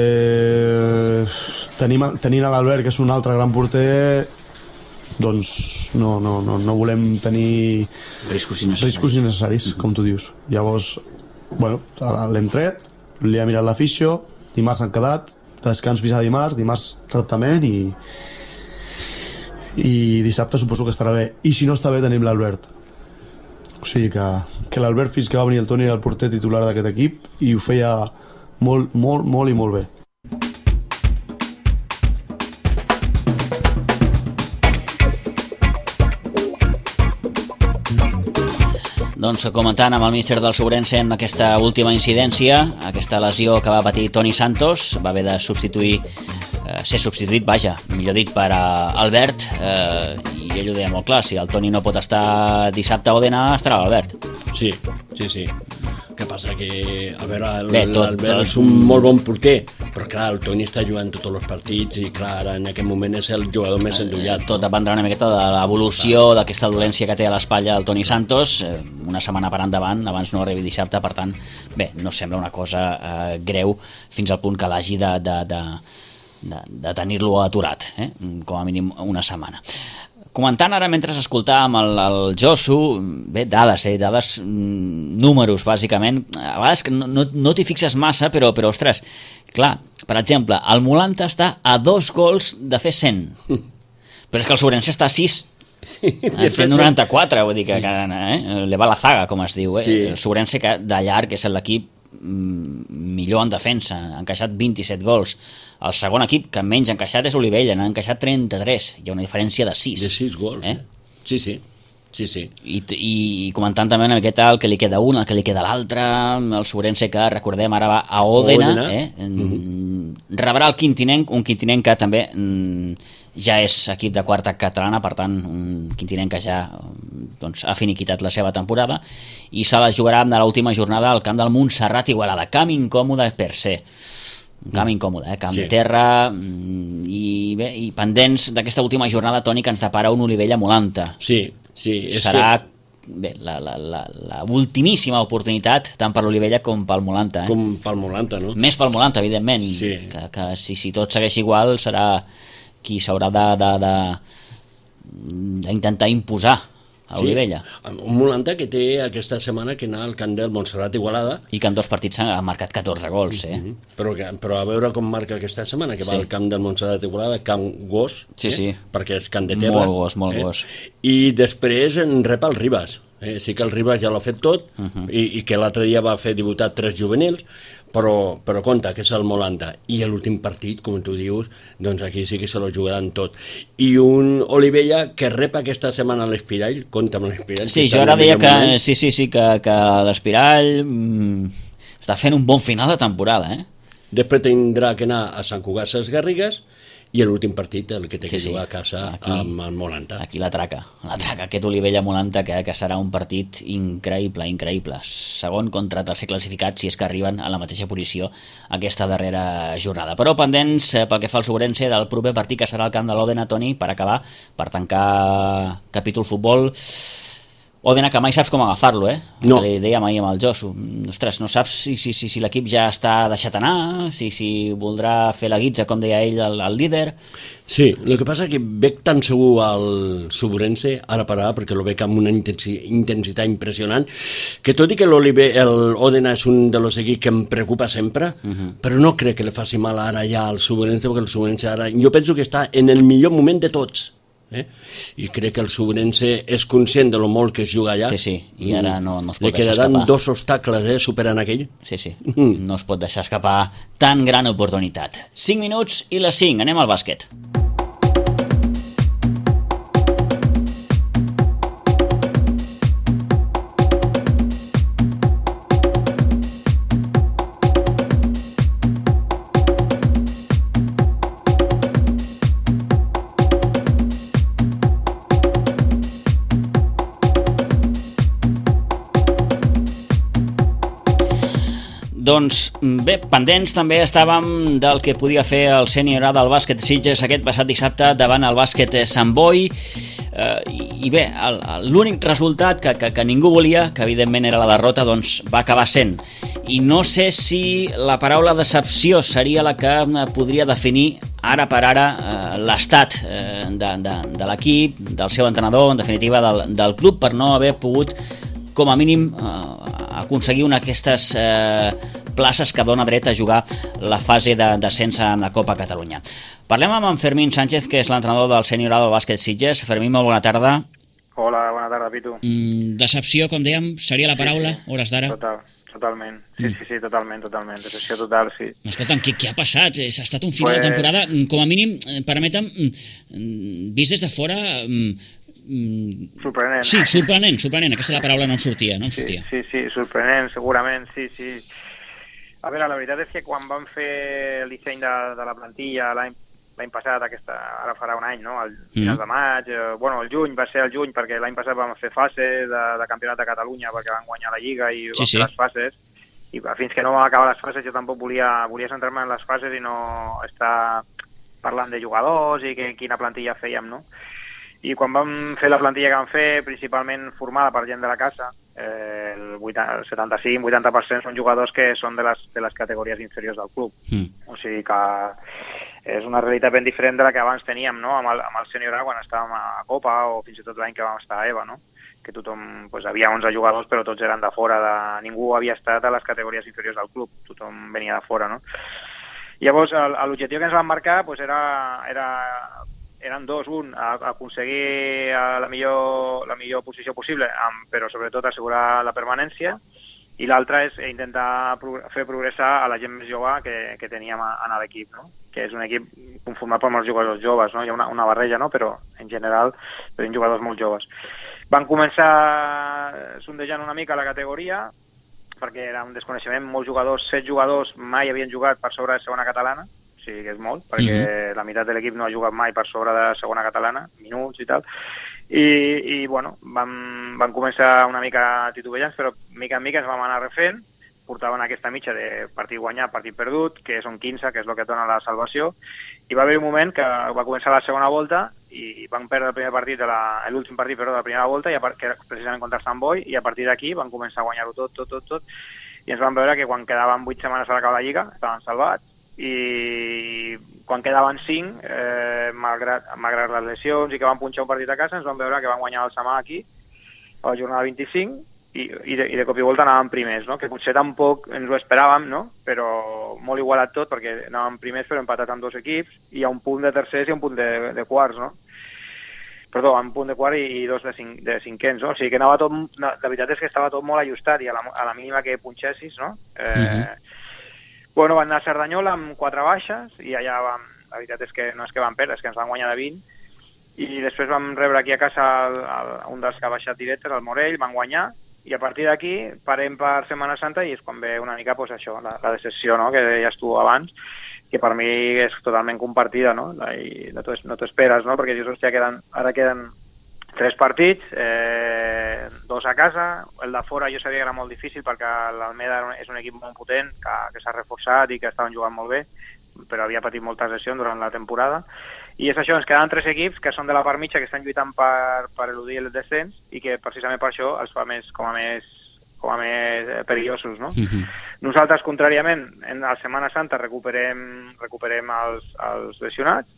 eh, tenim, tenint a l'Albert, que és un altre gran porter, doncs no, no, no, no volem tenir riscos innecessaris, riscos innecessaris com tu dius. Llavors, bueno, l'hem tret, li ha mirat l'afició, dimarts han quedat, descans fins a dimarts, dimarts tractament i i dissabte suposo que estarà bé. I si no està bé tenim l'Albert. O sigui que, que l'Albert, fins que va venir el Toni, era el porter titular d'aquest equip i ho feia molt, molt, molt i molt bé. Doncs comentant amb el míster del Sobrense en aquesta última incidència, aquesta lesió que va patir Toni Santos, va haver de substituir, eh, ser substituït, vaja, millor dit, per uh, Albert, eh, i ell ho deia molt clar, si el Toni no pot estar dissabte a Òdena, estarà l'Albert. Sí, sí, sí. El que passa que, a veure, l'Albert és un molt bon porter, però clar, el Toni està jugant tots els partits i clar, ara en aquest moment és el jugador més endollat. Tot dependrà una miqueta de l'evolució d'aquesta dolència que té a l'espatlla el Toni Santos, una setmana per endavant, abans no arribi dissabte, per tant, bé, no sembla una cosa eh, greu fins al punt que l'hagi de, de, de, de, de tenir-lo aturat, eh? Com a mínim una setmana. comentant ara mentre escoltàvem el, el Josu, bé, dades, eh, dades, números, bàsicament, a vegades que no, no, no t'hi fixes massa, però, però, ostres, clar, per exemple, el Molanta està a dos gols de fer cent, però és que el Sobrense està a sis, Sí, en fet noranta-quatre, vull dir que, que eh, le va la zaga, com es diu, eh? Sí. El Sobrense, que de llarg és l'equip millor en defensa, ha encaixat vint-i-set gols. El segon equip que menys ha encaixat és Olivella, n'ha encaixat trenta-tres, hi ha una diferència de sis. De sis gols, eh? Sí, sí. Sí, sí. I, i comentant també en aquest el que li queda un, el que li queda l'altre, el Sobrense que recordem ara va a Òdena, eh? Mm-hmm. Rebrà el Quintinenc, un Quintinenc que també mm, ja és equip de quarta catalana, per tant un Quintinenc que ja doncs, ha finiquitat la seva temporada i se la jugarà de l'última jornada al camp del Montserrat Igualada, camp incòmode per ser. Un camp incòmode, eh? Camp sí. de terra i, bé, i pendents d'aquesta última jornada, Toni, que ens depara un Olivella Molanta. Sí, sí. És serà que... bé, la, la, la, la ultimíssima oportunitat tant per l'Olivella com pel Molanta. Eh? Com pel Molanta, no? Més pel Molanta, evidentment. Sí. Que, que si, si tot segueix igual serà qui s'haurà de, de, de, d'intentar imposar a Olivella. Sí. Un Molanta que té aquesta setmana que anar al camp del Montserrat Igualada. I que en dos partits ha marcat catorze gols, eh? Mm-hmm. però, que, però a veure com marca aquesta setmana, que va sí. al camp del Montserrat Igualada, camp gos, sí, eh? sí. perquè és camp de terra. Molt gos, molt eh? gos. I després en rep el Ribas. Eh? Sí que el Ribas ja l'ha fet tot, uh-huh. i, i que l'altre dia va fer debutar tres juvenils, però, però compte, que és el Molanta. I l'últim partit, com tu dius, doncs aquí sí que se lo jugaran tot. I un Olivella que rep aquesta setmana l'Espirall, compte amb l'Espirall. Sí, jo ara deia que, sí, sí, sí, que, que l'Espirall mm, està fent un bon final de temporada, eh? Després tindrà que anar a Sant Cugat Ses Garrigues, i l'últim partit, el que té sí, que jugar a casa aquí, amb el Molanta. Aquí l'atraca, l'atraca aquest Olivella-Molanta, que, que serà un partit increïble, increïble. Segon contra tercer classificat, si és que arriben a la mateixa posició aquesta darrera jornada. Però pendents, eh, pel que fa al Sobrense, del proper partit que serà al camp de l'Òdena, Toni, per acabar, per tancar capítol futbol. Òdena, que mai saps com agafar-lo, eh? No. Que li dèiem ahir amb el Josu. Ostres, no saps si, si, si, si l'equip ja està deixat anar, si, si voldrà fer la guitza, com deia ell, el, el líder. Sí, el que passa és que veig tan segur al Sobrense, ara per ara, perquè lo veig amb una intensi, intensitat impressionant, que tot i que l'Òdena és un dels equips que em preocupa sempre, uh-huh. però no crec que li faci mal ara ja al Sobrense, perquè el Sobrense ara, jo penso que està en el millor moment de tots. Eh? I crec que el Sobrense és conscient de lo molt que es juga allà. Sí, sí, i ara no, no es pot li deixar escapar. Li quedaran dos obstacles, eh, superant aquell. Sí, sí, mm. no es pot deixar escapar tan gran oportunitat. cinc minuts i les cinc, anem al bàsquet. Doncs bé, pendents també estàvem del que podia fer el sènior A del bàsquet Sitges aquest passat dissabte davant el bàsquet Sant Boi, eh, i bé, el, l'únic resultat que, que, que ningú volia, que evidentment era la derrota, doncs va acabar sent. I no sé si la paraula decepció seria la que podria definir ara per ara eh, l'estat eh, de, de, de l'equip, del seu entrenador, en definitiva del, del club, per no haver pogut com a mínim eh, aconseguir una d'aquestes eh, places que dona dret a jugar la fase de descens en la Copa Catalunya. Parlem amb en Fermín Sánchez, que és l'entrenador del sènior A del bàsquet Sitges. Fermín, molt bona tarda. Hola, bona tarda, Pitu. Mm, decepció, com dèiem, seria la paraula, sí, sí. hores d'ara? Total, totalment. Sí, mm. sí, sí, totalment, totalment. Decepció total, sí. Escolta'm, què, què ha passat? Ha estat un final pues... de temporada, com a mínim, permetem, vist des de fora... Sorprenent. Sí, sorprenent, sorprenent. Aquesta la paraula no em sortia, no em sí, sortia. Sí, sí, sorprenent, segurament, sí, sí. A veure, la veritat és que quan vam fer el disseny de, de la plantilla l'any l'any passat, aquesta, ara farà un any, no? Al final mm. de maig, eh, bueno, el juny, va ser el juny, perquè l'any passat vam fer fase de, de campionat de Catalunya, perquè vam guanyar la Lliga i sí, vam sí. fer les fases, i fins que no vam acabar les fases jo tampoc volia, volia centrar-me en les fases i no estar parlant de jugadors i que, quina plantilla fèiem, no? I quan vam fer la plantilla que vam fer, principalment formada per gent de la casa, eh, el, vuitanta, el setanta-cinc vuitanta per cent són jugadors que són de les, de les categories inferiors del club. Mm. O sigui que és una realitat ben diferent de la que abans teníem, no? Amb el, amb el sènior A quan estàvem a Copa o fins i tot l'any que vam estar a EVA, no? Que tothom, pues, havia onze jugadors però tots eren de fora, de... ningú havia estat a les categories inferiors del club, tothom venia de fora, no? Llavors l'objectiu que ens vam marcar pues, era, era, eren dos, un, aconseguir la millor, la millor posició possible, amb, però sobretot assegurar la permanència, i l'altre és intentar fer progressar a la gent més jove que, que teníem a, a l'equip, no? Que és un equip conformat per molts jugadors joves, no? Hi ha una, una barreja, no? Però en general tenim jugadors molt joves. Van començar sondejant una mica la categoria, perquè era un desconeixement, molts jugadors, set jugadors mai havien jugat per sobre de segona catalana, o sigui que és molt, perquè mm-hmm. la meitat de l'equip no ha jugat mai per sobre de segona catalana, minuts i tal, i, i bueno, vam, vam començar una mica titubellants, però mica en mica ens vam anar refent, portaven aquesta mitja de partit guanyat, partit perdut, que són quinze, que és el que et dona la salvació, i va haver un moment que va començar la segona volta i van perdre el primer partit, de la, l'últim partit perdó, de la primera volta, i a, que era precisament contra el Sant Boi, i a partir d'aquí van començar a guanyar-ho tot, tot, tot, tot, i ens vam veure que quan quedaven vuit setmanes a l'acabar la Lliga estaven salvats, i quan quedaven cinc, eh, malgrat, malgrat les lesions i que van punxar un partit a casa, ens vam veure que van guanyar el Samà aquí, a la jornada vint-i-cinc, i, i, de, i de cop i volta anàvem primers, no? Que potser tampoc ens ho esperàvem, no? Però molt igualat tot, perquè anàvem primers però empatat amb dos equips, i a un punt de tercers i un punt de, de quarts, no? Perdó, un punt de quart i, i dos de, cinc, de cinquens, no? O sigui que anava tot, la veritat és que estava tot molt ajustat, i a la, a la mínima que punxessis, no? Eh, mm-hmm. Bueno, van anar a Cerdanyola amb quatre baixes, i allà vam, la veritat és que no és que van perdre, és que ens van guanyar de vint, i després vam rebre aquí a casa el, el, un dels que ha baixat directes, el Morell, van guanyar, i a partir d'aquí parem per Setmana Santa i és quan ve una mica pues, això, la, la decepció, no? Que deies tu abans, que per mi és totalment compartida, no? I no t'ho no esperes, no? Perquè dius, hòstia, queden, ara queden tres partits, eh, dos a casa, el de fora jo sabia que era molt difícil perquè l'Almeda és un equip molt potent, que, que s'ha reforçat i que estaven jugant molt bé, però havia patit moltes lesions durant la temporada, i és això, ens quedaven tres equips que són de la part mitja, que estan lluitant per, per eludir el descens, i que precisament per això els fa més, com a més, com a més perillosos, no? Mm-hmm. Nosaltres, contràriament, en la Setmana Santa recuperem, recuperem els, els lesionats,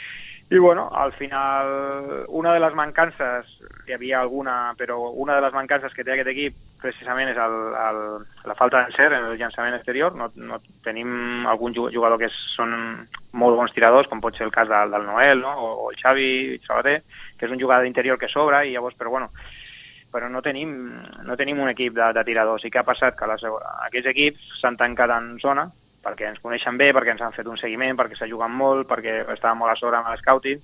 i bueno, al final, una de les mancances, hi havia alguna, però una de les mancances que té aquest equip precisament és el, el, la falta d'encert en el llançament exterior. No, no tenim algun jugador que són molt bons tiradors, com pot ser el cas del, del Noel, no? o, o el Xavi Sabater, que és un jugador d'interior que sobra, i llavors, però bueno, però no tenim, no tenim un equip de, de tiradors. I què ha passat? Que les, aquests equips s'han tancat en zona, perquè ens coneixen bé, perquè ens han fet un seguiment, perquè s'ha jugat molt, perquè estàvem molt a sobre amb l'escouting,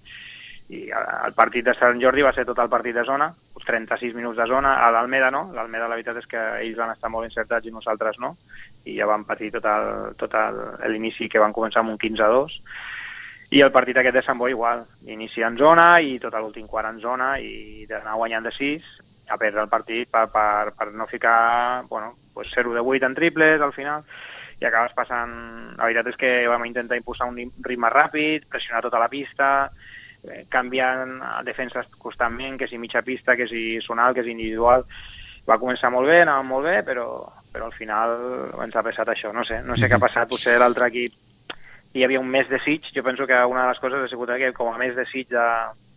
i el partit de Sant Jordi va ser tot el partit de zona, trenta-sis minuts de zona, a l'Almeda no, l'Almeda la veritat és que ells van estar molt encertats i nosaltres no, i ja van patir tot el, tot el, l'inici que van començar amb un quinze a dos, i el partit aquest de Sant Boi igual, inici en zona i tot l'últim quart en zona, i d'anar guanyant de sis, a perdre el partit per, per, per no ficar, bueno, pues zero de vuit en triples al final, i acabes passant... La veritat és que vam intentar impulsar un ritme ràpid, pressionar tota la pista, eh, canviant defenses constantment, que si mitja pista, que si zonal, que si individual. Va començar molt bé, anàvem molt bé, però, però al final ens ha passat això. No sé, no sé mm-hmm. què ha passat, potser l'altre equip hi havia un més desig. Jo penso que una de les coses ha sigut que com a més desig de,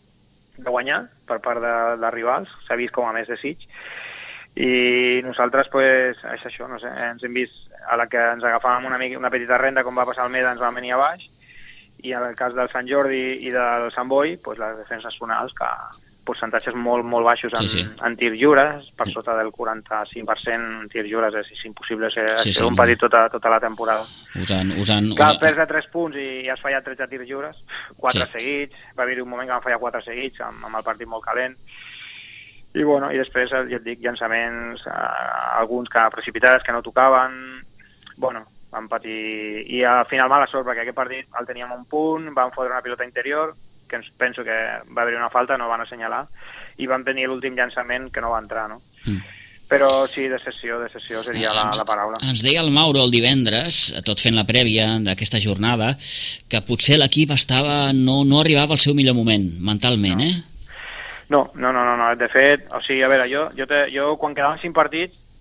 de guanyar per part de, de rivals, s'ha vist com a més desig. I nosaltres, pues, és això, no sé, ens hem vist a la que ens agafàvem una, mica, una petita renda, com va passar al Meda, ens va venir a baix, i en el cas del Sant Jordi i del Sant Boi, pues, les defenses zonals, que percentatges molt, molt baixos en, sí, sí. en tir lliures, per sota del quaranta-cinc per cent en tir lliures, és, és impossible ser, sí, ser sí. un petit tota, tota la temporada. Usant, usant, Clar, usant... perds de tres punts i has fallat tretze tirs lliures, quatre sí. seguits, va haver un moment que van fallar quatre seguits, amb, amb el partit molt calent, i bueno, i després, ja et dic, llançaments, eh, alguns que precipitats, que no tocaven, bueno, van patir, i al final mala sort, perquè aquest partit el teníem a un punt, van fotre una pilota interior, que ens penso que va haver una falta, no van assenyalar, i van tenir l'últim llançament que no va entrar, no? Mm. Però sí, decepció, decepció seria la, la paraula. Ens deia el Mauro el divendres, tot fent la prèvia d'aquesta jornada, que potser l'equip estava, no, no arribava al seu millor moment, mentalment, no. eh? No, no, no, no, no, de fet, o sigui, a veure, jo, jo, te, jo quan quedaven cinc partits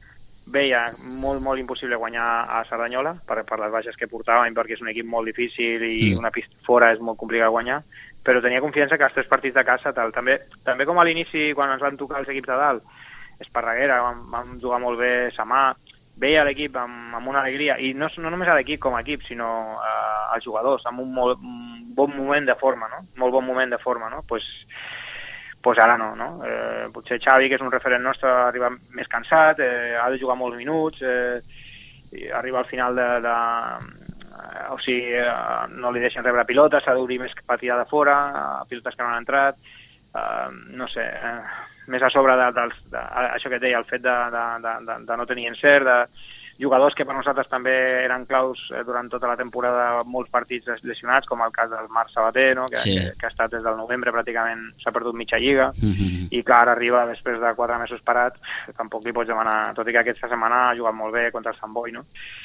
veia molt, molt impossible guanyar a Cerdanyola per, per les baixes que portàvem, perquè és un equip molt difícil i mm. una pista fora és molt complicat guanyar, però tenia confiança que els tres partits de casa tal. També, també com a l'inici, quan ens van tocar els equips de dalt, Esparreguera, vam, vam jugar molt bé Samà, veia l'equip amb, amb una alegria, i no, no només a l'equip com a equip, sinó uh, als jugadors, amb un, molt, un bon moment de forma, no? Molt bon moment de forma, no? Pues, pues ara no, no? Eh, potser Xavi, que és un referent nostre, arriba més cansat, eh, ha de jugar molts minuts, eh, i arriba al final de... de eh, o sigui, eh, no li deixen rebre pilotes, s'ha d'obrir més partida de fora, eh, pilotes que no han entrat, eh, no sé, eh, més a sobre de, de, de, de, això que et deia, el fet de, de, de, de, de no tenir encert, de jugadors que per nosaltres també eren claus durant tota la temporada, molts partits lesionats, com el cas del Marc Sabater, no? que, sí. que, que ha estat des del novembre pràcticament, s'ha perdut mitja lliga, mm-hmm. i clar, arriba després de quatre mesos parat, tampoc li pots demanar, tot i que aquesta setmana ha jugat molt bé contra el Sant Boi, no?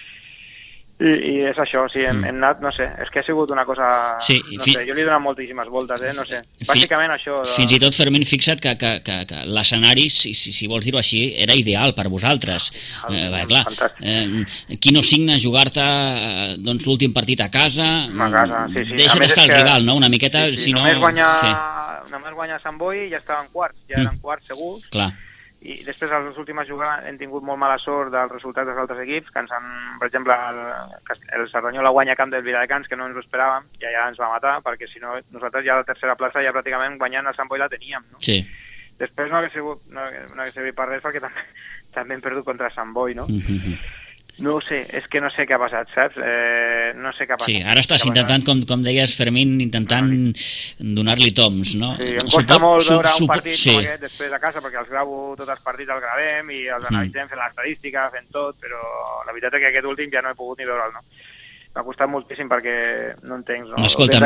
I, i és això, sí, hem, mm. hem anat, no sé, és que ha sigut una cosa, sí, no fi... sé, jo li he donat moltíssimes voltes, eh, no sé, bàsicament fi... això... De... Fins i tot, Fermín, fixa't que, que, que, que l'escenari, si, si, si vols dir-ho així, era ideal per vosaltres. Ah, eh, bé, clar, eh, qui no signa jugar-te eh, doncs, l'últim partit a casa, a casa sí, sí. deixa d'estar el que... rival, no?, una miqueta, sí, sí, si no... Només guanyar, sí. només guanyar Sant Boi i ja estaven quarts, ja eren mm. quarts segurs. Clar. I després, a les últimes jugades, hem tingut molt mala sort dels resultats dels altres equips, que ens han, per exemple, el, el Cerdanyola guanya a camp del Viladecans, que no ens ho esperàvem, i allà ens va matar, perquè si no, nosaltres ja a la tercera plaça ja pràcticament guanyant el Sant Boi la teníem, no? Sí. Després no hagués sigut, no, no hagués servit per res, perquè també, també hem perdut contra Sant Boi, no? Mm-hmm. No ho sé, és que no sé què ha passat, saps? Eh, no sé què ha passat. Sí, ara estàs intentant, com, com deies, Fermín, intentant donar-li toms, no? Sí, em costa molt veure un partit sí. com aquest després a casa, perquè els gravo tots els partits, els gravem i els analitzem mm. fent l'estadística, fent tot, però la veritat és que aquest últim ja no he pogut ni veure'l, no? M'ha costat moltíssim perquè no entenc, no? Escolta'm,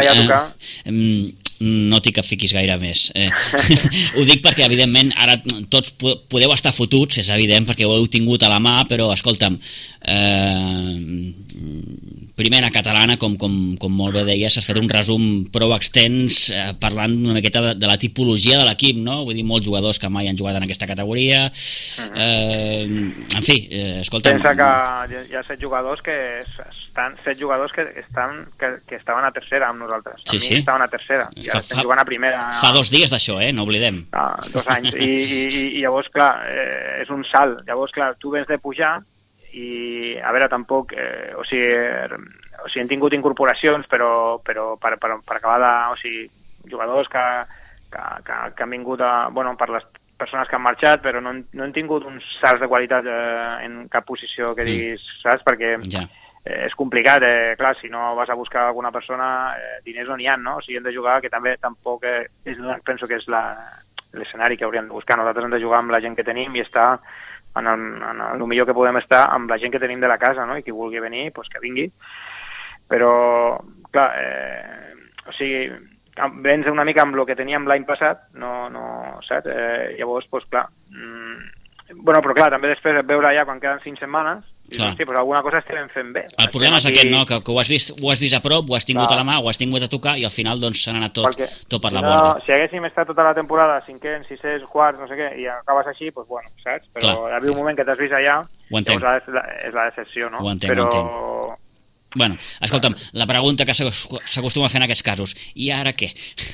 eh, no t'hi que fiquis gaire més. Eh, ho dic perquè, evidentment, ara tots podeu estar fotuts, és evident, perquè ho heu tingut a la mà, però, escolta'm, eh, primera catalana, com, com, com molt bé deies, has fet un resum prou extens eh, parlant una miqueta de, de la tipologia de l'equip, no? Vull dir, molts jugadors que mai han jugat en aquesta categoria. Eh, en fi, eh, escolta'm... Pensa que hi ha set jugadors que estan, set jugadors que, estan, que, que estaven a tercera amb nosaltres. Sí, a mi sí. estaven a tercera. I ara fa, estem jugant a primera. Fa dos dies d'això, eh? No oblidem. Ah, dos anys. I, i, i llavors, clar, eh, és un salt. Llavors, clar, tu vens de pujar i, a veure, tampoc... Eh, o sigui, o sigui, hem tingut incorporacions, però, però per, per, per acabar de... O sigui, jugadors que, que, que, que han vingut a... Bueno, per les persones que han marxat, però no, no hem tingut uns salts de qualitat eh, en cap posició que diguis, mm. saps? Perquè ja. eh, és complicat, eh, clar, si no vas a buscar alguna persona, eh, diners no n'hi ha, no? O sigui, hem de jugar, que també tampoc eh, és, penso que és la, l'escenari que hauríem de buscar. Nosaltres hem de jugar amb la gent que tenim i estar en el, en el millor que podem estar amb la gent que tenim de la casa, no? I qui vulgui venir, doncs que vingui. Però, clar, eh, o sigui, vens una mica amb el que teníem l'any passat, no, no, saps? Eh, llavors, doncs, clar, mm, bueno, però clar, també després veure ja quan queden cinc setmanes, i dius, hosti, doncs alguna cosa estem fent bé. El problema és aquest, no?, que, que ho, has vist, ho has vist a prop, ho has tingut clar. a la mà, ho has tingut a tocar, i al final, doncs, s'ha anat tot, Perquè, tot per la no, borda. Si haguéssim estat tota la temporada, cinquens, sisens, quarts, no sé què, i acabes així, doncs, bueno, saps? Però clar. Hi havia un moment que t'has vist allà, llavors la, és la decepció, no? Ho entenc, però... ho entenc. Bueno, escolta'm, la pregunta que s'acostuma a fer en aquests casos, i ara què?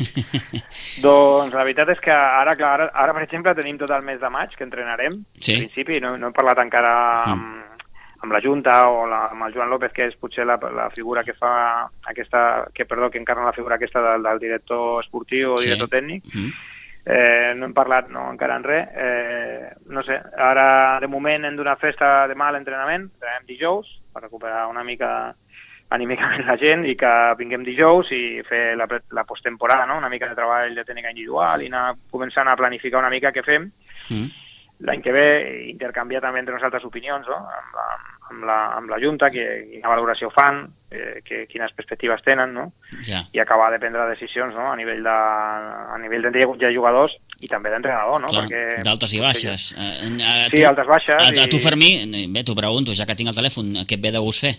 Doncs la veritat és que ara, clar, ara, ara per exemple, tenim tot el mes de maig que entrenarem, sí? En principi, no, no he parlat encara amb, mm. amb la Junta o la, amb el Joan López, que és potser la, la figura que fa aquesta, que, perdó, que encarna la figura aquesta del, del director esportiu o director sí. tècnic. Mm. Eh, no hem parlat no, encara en res, eh, no sé, ara de moment hem donat festa demà a l'entrenament, entrenem dijous per recuperar una mica anímicament la gent i que vinguem dijous i fer la, la posttemporada, no? Una mica de treball de tècnica individual i anar començant a planificar una mica què fem. Mm. L'any que ve intercanviar també entre nosaltres opinions, no? Amb la, amb la, amb la Junta, que, quina valoració fan, eh, que, quines perspectives tenen, no? Ja. I acabar de prendre decisions, no? A nivell de, a nivell de, de jugadors i també d'entrenador, no? Perquè d'altes i baixes. A, a, sí, tu, altes baixes. A, a tu, Fermí, bé, t'ho pregunto, ja que tinc el telèfon, què et ve de gust fer?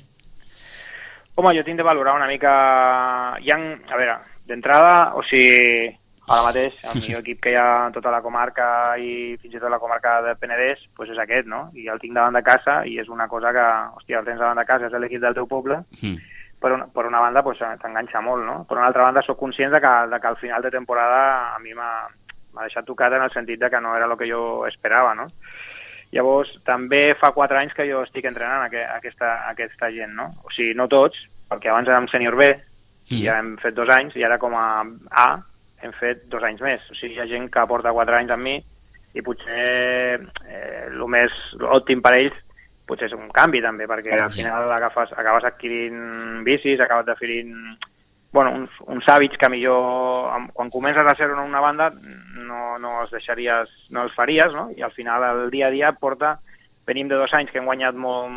Home, jo tinc de valorar una mica... Hi ha, a veure, d'entrada, o sigui, Ara mateix, el millor equip que hi ha en tota la comarca i fins i tot la comarca de Penedès, doncs és aquest, no? I el tinc davant de casa i és una cosa que, hòstia, el tens davant de casa, és l'equip del teu poble, mm. per, una, per una banda doncs, t'enganxa molt, no? Per una altra banda, sóc conscient de que, de que al final de temporada a mi m'ha deixat tocat en el sentit de que no era el que jo esperava, no? Llavors, també fa quatre anys que jo estic entrenant aquesta, aquesta gent, no? O sigui, no tots, perquè abans érem sènior B, mm. ja hem fet dos anys, i ara com a A hem fet dos anys més. O sigui, hi ha gent que porta quatre anys amb mi i potser eh, el més òptim per ells potser és un canvi també, perquè al final agafes, acabes adquirint bicis, acabes adquirint bueno, uns, uns hàbits que millor quan comences a ser una banda no, no els deixaries, no els faries, no? I al final el dia a dia porta, venim de dos anys que hem guanyat molt,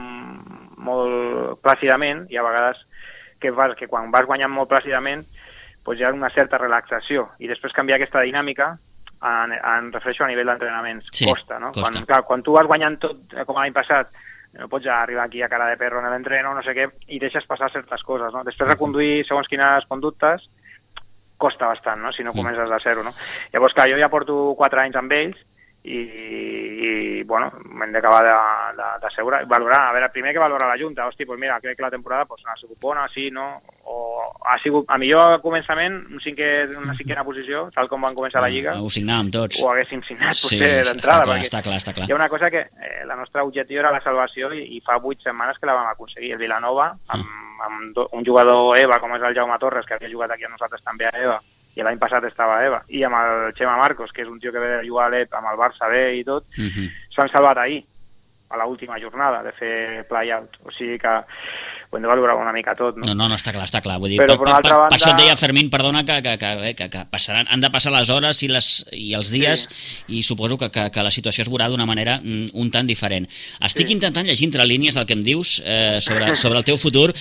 molt plàcidament i a vegades que, vas, que quan vas guanyant molt plàcidament doncs hi ha una certa relaxació i després canviar aquesta dinàmica en, en refereixo a nivell d'entrenaments, sí, costa, no? Costa. Quan, clar, quan tu vas guanyant tot com l'any passat no pots ja arribar aquí a cara de perro en l'entreno, no sé què, i deixes passar certes coses, no? Després de conduir segons quines conductes costa bastant, no? Si no comences de zero, no? Llavors, clar, jo ja porto quatre anys amb ells i, i bueno, hem d'acabar d'assegurar, valorar, a veure, primer que valorar la Junta, hosti, doncs mira, crec que la temporada pues, ha sigut bona, sí, no? O ha sigut, a millor al començament, un cinquè, una cinquena posició, tal com van començar la Lliga. Ho signàvem tots. Ho haguéssim signat, potser, sí, d'entrada. Està clar, està clar, està clar. Hi ha una cosa que eh, la nostra objectiu era la salvació i, i fa vuit setmanes que la vam aconseguir. El Vilanova, amb, mm. amb do, un jugador EVA, com és el Jaume Torres, que havia jugat aquí a nosaltres també a EVA, i l'any passat estava a EVA, i amb el Xema Marcos, que és un tio que ve de jugar a l'E P amb el Barça B i tot, mm-hmm. s'han salvat ahir, a l'última jornada, de fer play-out. O sigui que ho hem de valorar una mica tot, no? No, no, no està clar, està clar. Vull dir, però per, per, per, banda... per això et deia Fermín, perdona, que, que, que, que, que passaran, han de passar les hores i, les, i els dies, sí. I suposo que, que, que la situació es veurà d'una manera un tant diferent. Estic sí. intentant llegir entre línies del que em dius eh, sobre, sobre el teu futur.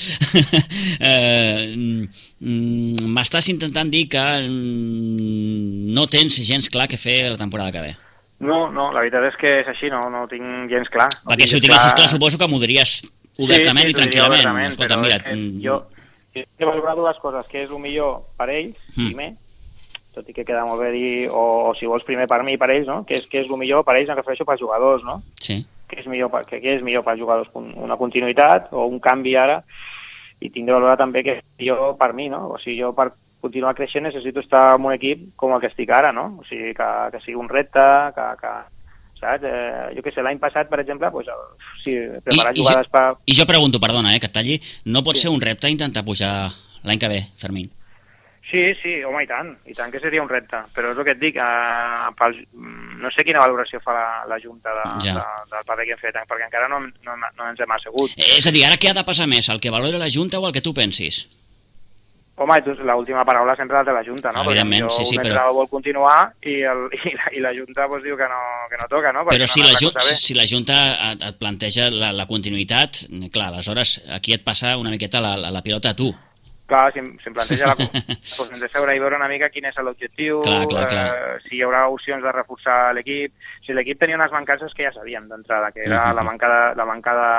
eh, M'estàs intentant dir que no tens gens clar què fer la temporada que ve. No, no, la veritat és que és així, no, no ho tinc gens clar. No perquè si ho tinguessis clar, suposo que m'ho diries obertament sí, sí, i tranquil·lament. Obertament, Escolta, mira, jo he valorat dues coses, que és el millor per ells, mm. primer, tot i que queda molt bé dir, o, o si vols primer per mi i per ells, no? que és, que és el millor per ells, em refereixo pels jugadors, no? Sí. Que és millor per, que, que és millor pels jugadors, una continuïtat o un canvi ara, i tinc de valorar també que és millor per mi, no? O sigui, jo per continuar creixent necessito estar en un equip com el que estic ara, no? O sigui, que, que sigui un repte, que, que saps? Eh, jo què sé, l'any passat, per exemple, pues, sí, preparar I, jugades i jo, per... I jo pregunto, perdona, eh, que et talli, no pot sí. ser un repte intentar pujar l'any que ve, Fermín? Sí, sí, home, i tant, i tant que seria un repte, però és el que et dic, eh, pel, no sé quina valoració fa la, la Junta de, ja. de, del paper que hem fet, perquè encara no, no, no ens hem assegut. És a dir, ara què ha de passar més, el que valora la Junta o el que tu pensis? Home, l'última paraula sempre la té la Junta, no? Evidentment, perquè sí, sí, un però... entrenador vol continuar i, el, i, la, i la Junta pues, diu que no, que no toca, no? Perquè però si, no la Junta, si la Junta et, et planteja la, la continuïtat, clar, aleshores aquí et passa una miqueta la, la, la pilota a tu. Clar, si, si em planteja la doncs hem de seure i veure una mica quin és l'objectiu, eh, si hi haurà opcions de reforçar l'equip. Si l'equip tenia unes mancances que ja sabíem d'entrada, que era uh-huh. la manca de, la manca de,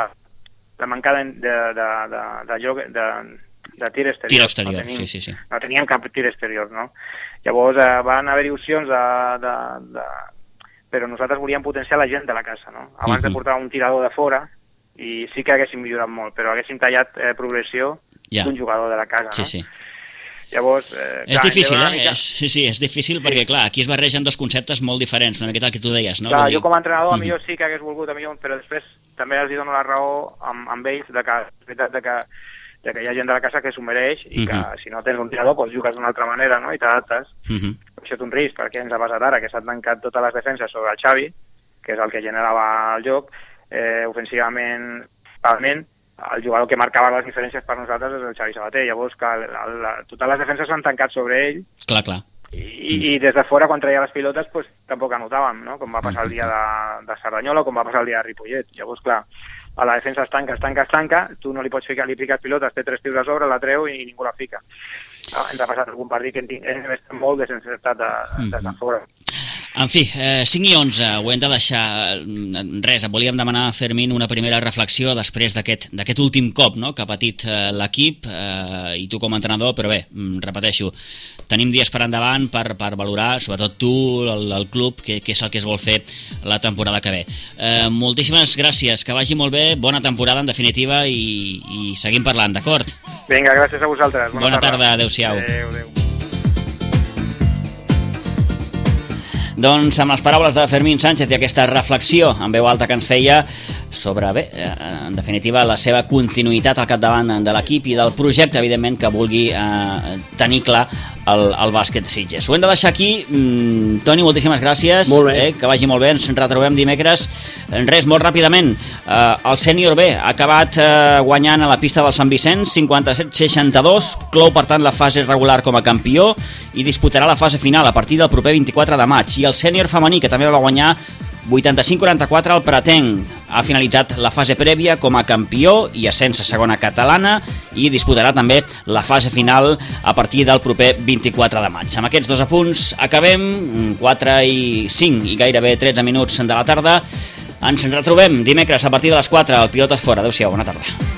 la manca de, de, de, de, de joc... De, de tir exterior. Tir exterior, no tenim, sí, sí, sí. No teníem cap tir exterior, no? Llavors eh, van haver-hi opcions de, de, de... Però nosaltres volíem potenciar la gent de la casa, no? Abans uh-huh. de portar un tirador de fora, i sí que haguéssim millorat molt, però haguéssim tallat eh, progressió ja. d'un jugador de la casa, sí, no? Sí. Llavors... Eh, és clar, difícil, eh? Mica... És, sí, sí, és difícil sí. perquè, clar, aquí es barregen dos conceptes molt diferents, una miqueta el que tu deies, no? Clar, dir... jo com a entrenador, uh-huh. a millor sí que hagués volgut, a millor, però després també els dono la raó amb, amb ells de que, és veritat, de que de que hi ha gent de la casa que s'ho mereix i que uh-huh. si no tens un tirador doncs jugues d'una altra manera, no? I t'adaptes. Uh-huh. Això és un risc, perquè ens ha passat ara que s'han tancat totes les defenses sobre el Xavi, que és el que generava el joc, eh, ofensivament, realment, el jugador que marcava les diferències per nosaltres és el Xavi Sabater. Llavors, que la, la, totes les defenses s'han tancat sobre ell. Clar, clar. I, mm. i des de fora, quan traia les pilotes, pues, tampoc anotàvem, no? Com va passar el dia de, de Cerdanyola o com va passar el dia de Ripollet. Llavors, clar, a la defensa es tanca, es tanca, es tanca, tu no li pots ficar, li piques pilotes, té tres tirs a sobre, la treu i ningú la fica. Ens ha passat algun partit que hem estat molt desencertat de, de, de fora. En fi, eh, cinc i onze, ho hem de deixar. Res, et volíem demanar, Fermín, una primera reflexió després d'aquest últim cop, no?, que ha patit eh, l'equip eh, i tu com a entrenador, però bé, repeteixo, tenim dies per endavant per, per valorar, sobretot tu, el, el club, què és el que es vol fer la temporada que ve. Eh, moltíssimes gràcies, que vagi molt bé, bona temporada en definitiva i, i seguim parlant, d'acord? Vinga, gràcies a vosaltres. Bona, bona tarda, tarda. Adéu-siau. Adéu, adéu. Doncs amb les paraules de Fermín Sánchez i aquesta reflexió en veu alta que ens feia sobre, bé, en definitiva, la seva continuïtat al capdavant de l'equip i del projecte, evidentment, que vulgui eh, tenir clar el, el bàsquet Sitges. Ho hem de deixar aquí. Mm, Toni, moltíssimes gràcies. Molt bé. Eh, que vagi molt bé. Ens retrobem dimecres. Res, molt ràpidament. Eh, el sènior B ha acabat eh, guanyant a la pista del Sant Vicenç cinquanta-set seixanta-dos. Clou, per tant, la fase regular com a campió i disputarà la fase final a partir del proper vint-i-quatre de maig. I el sènior femení, que també va guanyar vuitanta-cinc quaranta-quatre al Pretenc, ha finalitzat la fase prèvia com a campió i ascens a segona catalana i disputarà també la fase final a partir del proper vint-i-quatre de maig. Amb aquests dos apunts acabem, quatre i cinc i gairebé tretze minuts de la tarda. Ens retrobem dimecres a partir de les quatre al Pilotes Fora. Adéu-siau, bona tarda.